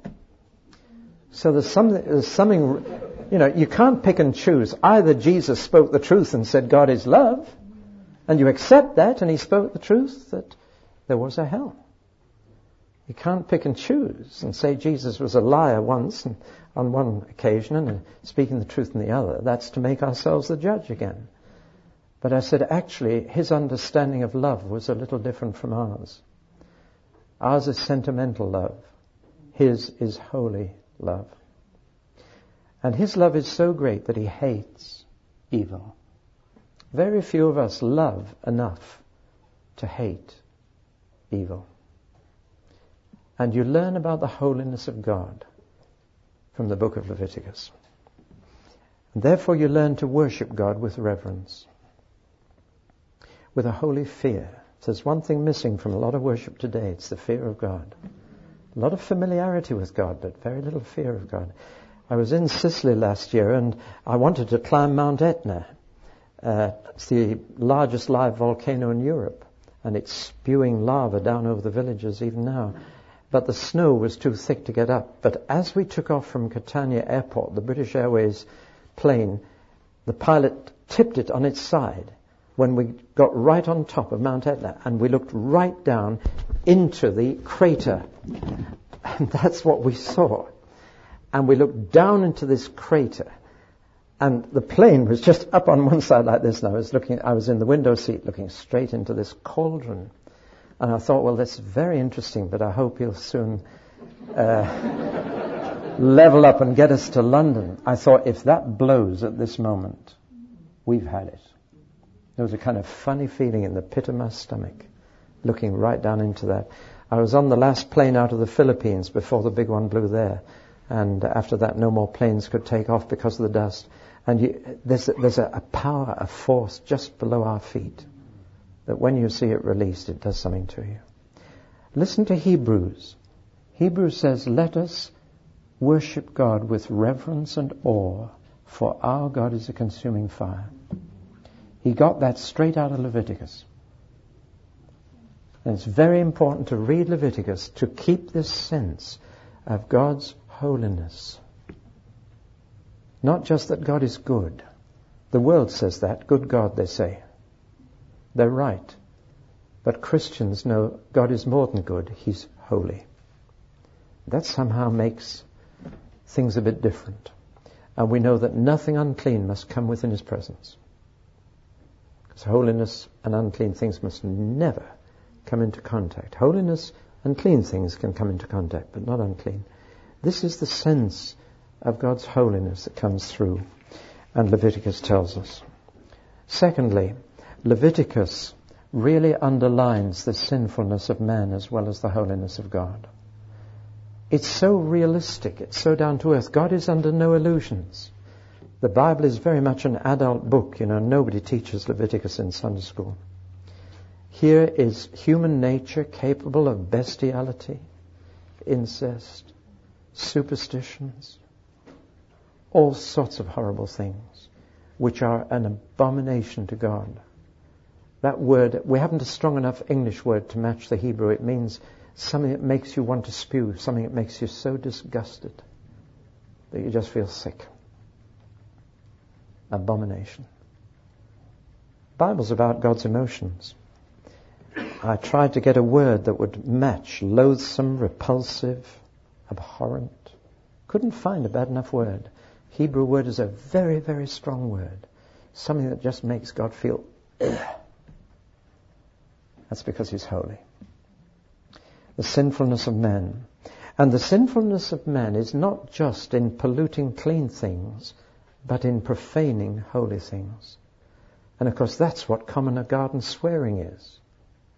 So there's something, there's something, you know, you can't pick and choose. Either Jesus spoke the truth and said God is love, and you accept that, and he spoke the truth that there was a hell. You can't pick and choose and say Jesus was a liar once and on one occasion and speaking the truth in the other. That's to make ourselves the judge again. But I said, actually, his understanding of love was a little different from ours. Ours is sentimental love. His is holy love. And his love is so great that he hates evil. Very few of us love enough to hate evil. And you learn about the holiness of God from the book of Leviticus. And therefore you learn to worship God with reverence, with a holy fear. If there's one thing missing from a lot of worship today, it's the fear of God. A lot of familiarity with God, but very little fear of God. I was in Sicily last year and I wanted to climb Mount Etna. Uh, it's the largest live volcano in Europe, and it's spewing lava down over the villages even now. But the snow was too thick to get up. But as we took off from Catania Airport, the British Airways plane, the pilot tipped it on its side when we got right on top of Mount Etna, and we looked right down into the crater. And that's what we saw. And we looked down into this crater. And the plane was just up on one side like this, and I was looking, I was in the window seat looking straight into this cauldron. And I thought, well, that's very interesting, but I hope he'll soon uh, level up and get us to London. I thought, if that blows at this moment, we've had it. There was a kind of funny feeling in the pit of my stomach, looking right down into that. I was on the last plane out of the Philippines before the big one blew there. And after that, no more planes could take off because of the dust. And you, there's, a, there's a, a power, a force just below our feet, that when you see it released, it does something to you. Listen to Hebrews. Hebrews says, let us worship God with reverence and awe, for our God is a consuming fire. He got that straight out of Leviticus. And it's very important to read Leviticus to keep this sense of God's holiness. Not just that God is good. The world says that. Good God, they say. They're right. But Christians know God is more than good. He's holy. That somehow makes things a bit different. And we know that nothing unclean must come within his presence. Because holiness and unclean things must never come into contact. Holiness and clean things can come into contact, but not unclean. This is the sense of God's holiness that comes through, and Leviticus tells us. Secondly, Leviticus really underlines the sinfulness of man as well as the holiness of God. It's so realistic, it's so down to earth. God is under no illusions. The Bible is very much an adult book, you know, nobody teaches Leviticus in Sunday school. Here is human nature capable of bestiality, incest, superstitions, all sorts of horrible things, which are an abomination to God. That word, we haven't a strong enough English word to match the Hebrew. It means something that makes you want to spew, something that makes you so disgusted that you just feel sick. Abomination. The Bible's about God's emotions. I tried to get a word that would match loathsome, repulsive, abhorrent. Couldn't find a bad enough word. Hebrew word is a very, very strong word. Something that just makes God feel, ugh. That's because he's holy. The sinfulness of man. And the sinfulness of man is not just in polluting clean things, but in profaning holy things. And of course that's what common garden swearing is.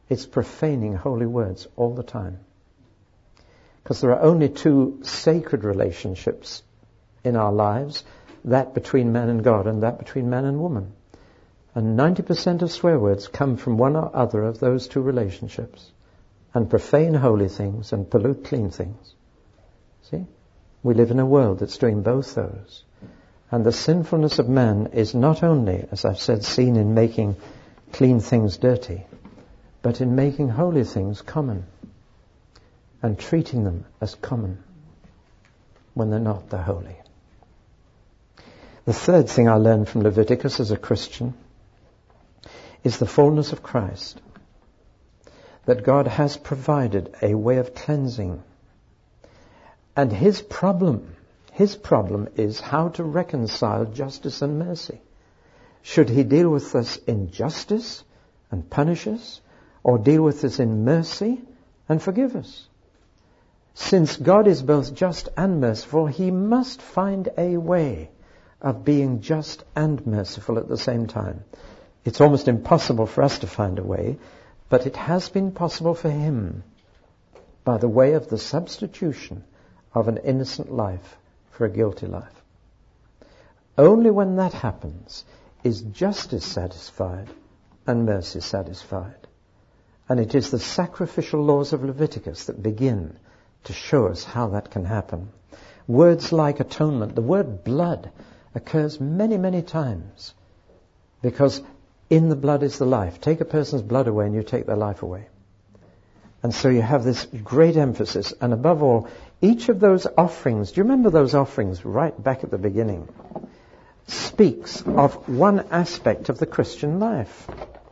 It's profaning holy words all the time. Because there are only two sacred relationships in our lives, that between man and God and that between man and woman. And ninety percent of swear words come from one or other of those two relationships, and profane holy things and pollute clean things. See? We live in a world that's doing both those. And the sinfulness of man is not only, as I've said, seen in making clean things dirty, but in making holy things common and treating them as common when they're not the holy. The third thing I learned from Leviticus as a Christian is the fullness of Christ. That God has provided a way of cleansing. And his problem, his problem is how to reconcile justice and mercy. Should he deal with us in justice and punish us, or deal with us in mercy and forgive us? Since God is both just and merciful, he must find a way of being just and merciful at the same time. It's almost impossible for us to find a way, but it has been possible for him by the way of the substitution of an innocent life for a guilty life. Only when that happens is justice satisfied and mercy satisfied. And it is the sacrificial laws of Leviticus that begin to show us how that can happen. Words like atonement, the word blood occurs many, many times because in the blood is the life. Take a person's blood away and you take their life away. And so you have this great emphasis. And above all, each of those offerings, do you remember those offerings right back at the beginning? Speaks of one aspect of the Christian life.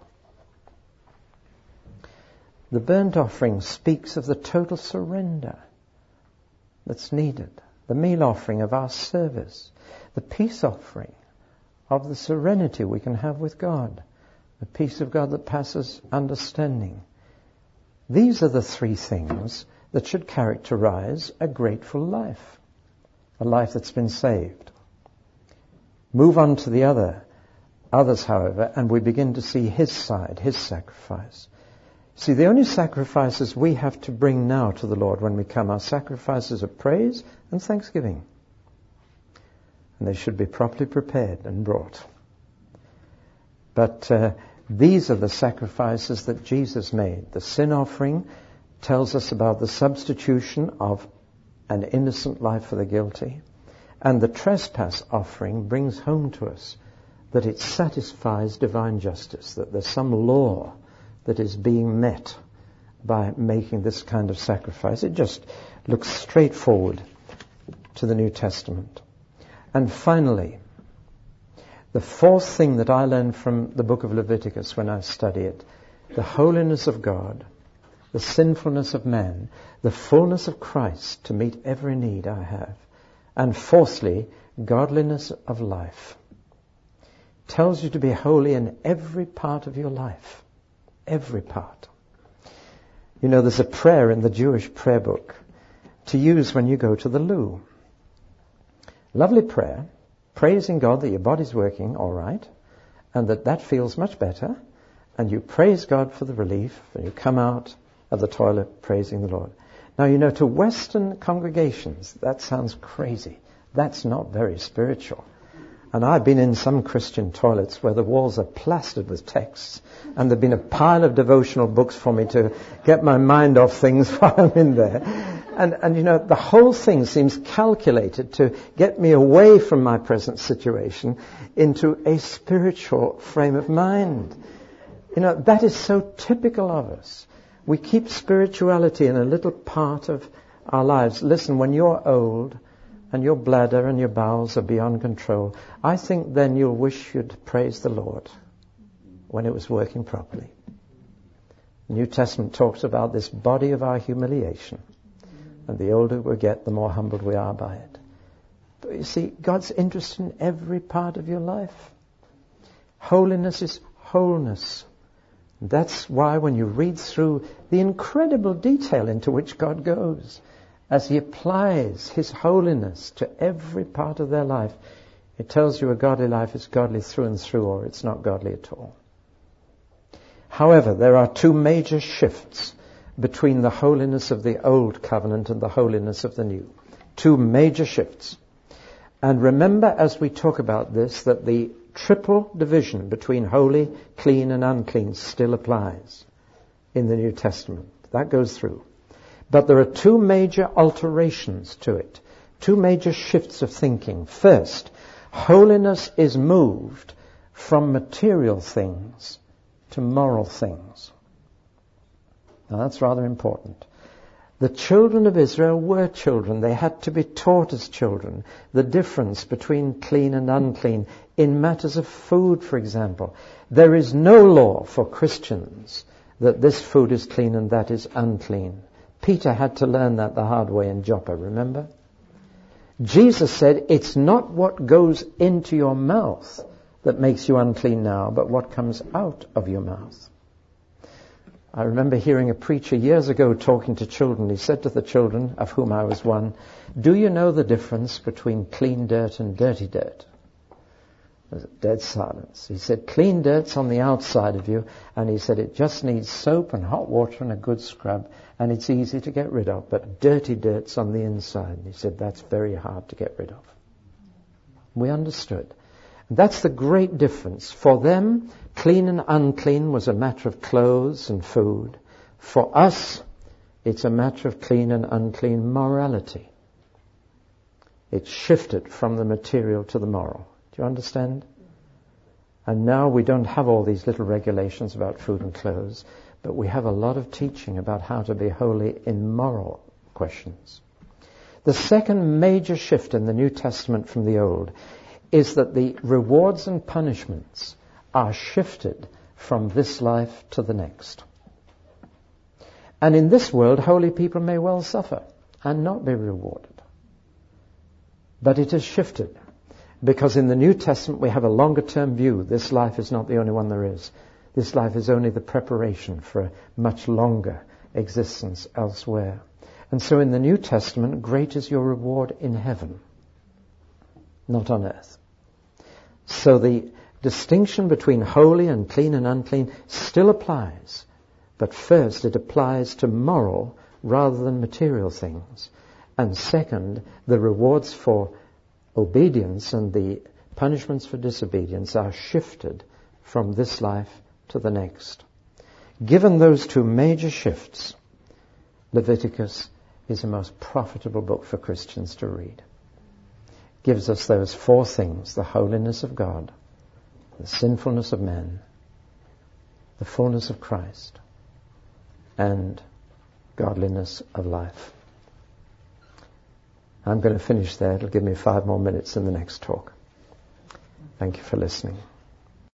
The burnt offering speaks of the total surrender that's needed. The meal offering of our service. The peace offering of the serenity we can have with God. The peace of God that passes understanding. These are the three things that should characterize a grateful life. A life that's been saved. Move on to the other, others, however, and we begin to see his side, his sacrifice. See, the only sacrifices we have to bring now to the Lord when we come are sacrifices of praise and thanksgiving. And they should be properly prepared and brought. But uh, these are the sacrifices that Jesus made. The sin offering tells us about the substitution of an innocent life for the guilty. And the trespass offering brings home to us that it satisfies divine justice, that there's some law that is being met by making this kind of sacrifice. It just looks straightforward to the New Testament. And finally, the fourth thing that I learned from the book of Leviticus when I study it, the holiness of God, the sinfulness of man, the fullness of Christ to meet every need I have. And fourthly, godliness of life. Tells you to be holy in every part of your life. Every part. You know, there's a prayer in the Jewish prayer book to use when you go to the loo. Lovely prayer, praising God that your body's working all right, and that that feels much better, and you praise God for the relief, and you come out of the toilet praising the Lord. Now, you know, to Western congregations, that sounds crazy. That's not very spiritual. And I've been in some Christian toilets where the walls are plastered with texts, and there've been a pile of devotional books for me to get my mind off things while I'm in there. And, and you know, the whole thing seems calculated to get me away from my present situation into a spiritual frame of mind. You know, that is so typical of us. We keep spirituality in a little part of our lives. Listen, when you're old and your bladder and your bowels are beyond control, I think then you'll wish you'd praise the Lord when it was working properly. The New Testament talks about this body of our humiliation. And the older we get, the more humbled we are by it. But you see, God's interested in every part of your life. Holiness is wholeness. That's why when you read through the incredible detail into which God goes, as he applies his holiness to every part of their life, it tells you a godly life is godly through and through, or it's not godly at all. However, there are two major shifts between the holiness of the old covenant and the holiness of the new. Two major shifts. And remember, as we talk about this, that the triple division between holy, clean, and unclean still applies in the New Testament. That goes through. But there are two major alterations to it, two major shifts of thinking. First, holiness is moved from material things to moral things. Now that's rather important. The children of Israel were children. They had to be taught as children the difference between clean and unclean in matters of food, for example. There is no law for Christians that this food is clean and that is unclean. Peter had to learn that the hard way in Joppa, remember? Jesus said, it's not what goes into your mouth that makes you unclean now, but what comes out of your mouth. I remember hearing a preacher years ago talking to children. He said to the children, of whom I was one, do you know the difference between clean dirt and dirty dirt? There was a dead silence. He said, clean dirt's on the outside of you, and he said it just needs soap and hot water and a good scrub, and it's easy to get rid of, but dirty dirt's on the inside. He said that's very hard to get rid of. We understood. That's the great difference. For them, clean and unclean was a matter of clothes and food. For us, it's a matter of clean and unclean morality. It shifted from the material to the moral. Do you understand? And now we don't have all these little regulations about food and clothes, but we have a lot of teaching about how to be holy in moral questions. The second major shift in the New Testament from the Old is that the rewards and punishments are shifted from this life to the next. And in this world, holy people may well suffer and not be rewarded. But it is shifted, because in the New Testament we have a longer term view. This life is not the only one there is. This life is only the preparation for a much longer existence elsewhere. And so in the New Testament, great is your reward in heaven, not on earth. So the distinction between holy and clean and unclean still applies, but first it applies to moral rather than material things. And second, the rewards for obedience and the punishments for disobedience are shifted from this life to the next. Given those two major shifts, Leviticus is a most profitable book for Christians to read. Gives us those four things: the holiness of God, the sinfulness of man, the fullness of Christ, and godliness of life. I'm going to finish there. It'll give me five more minutes in the next talk. Thank you for listening.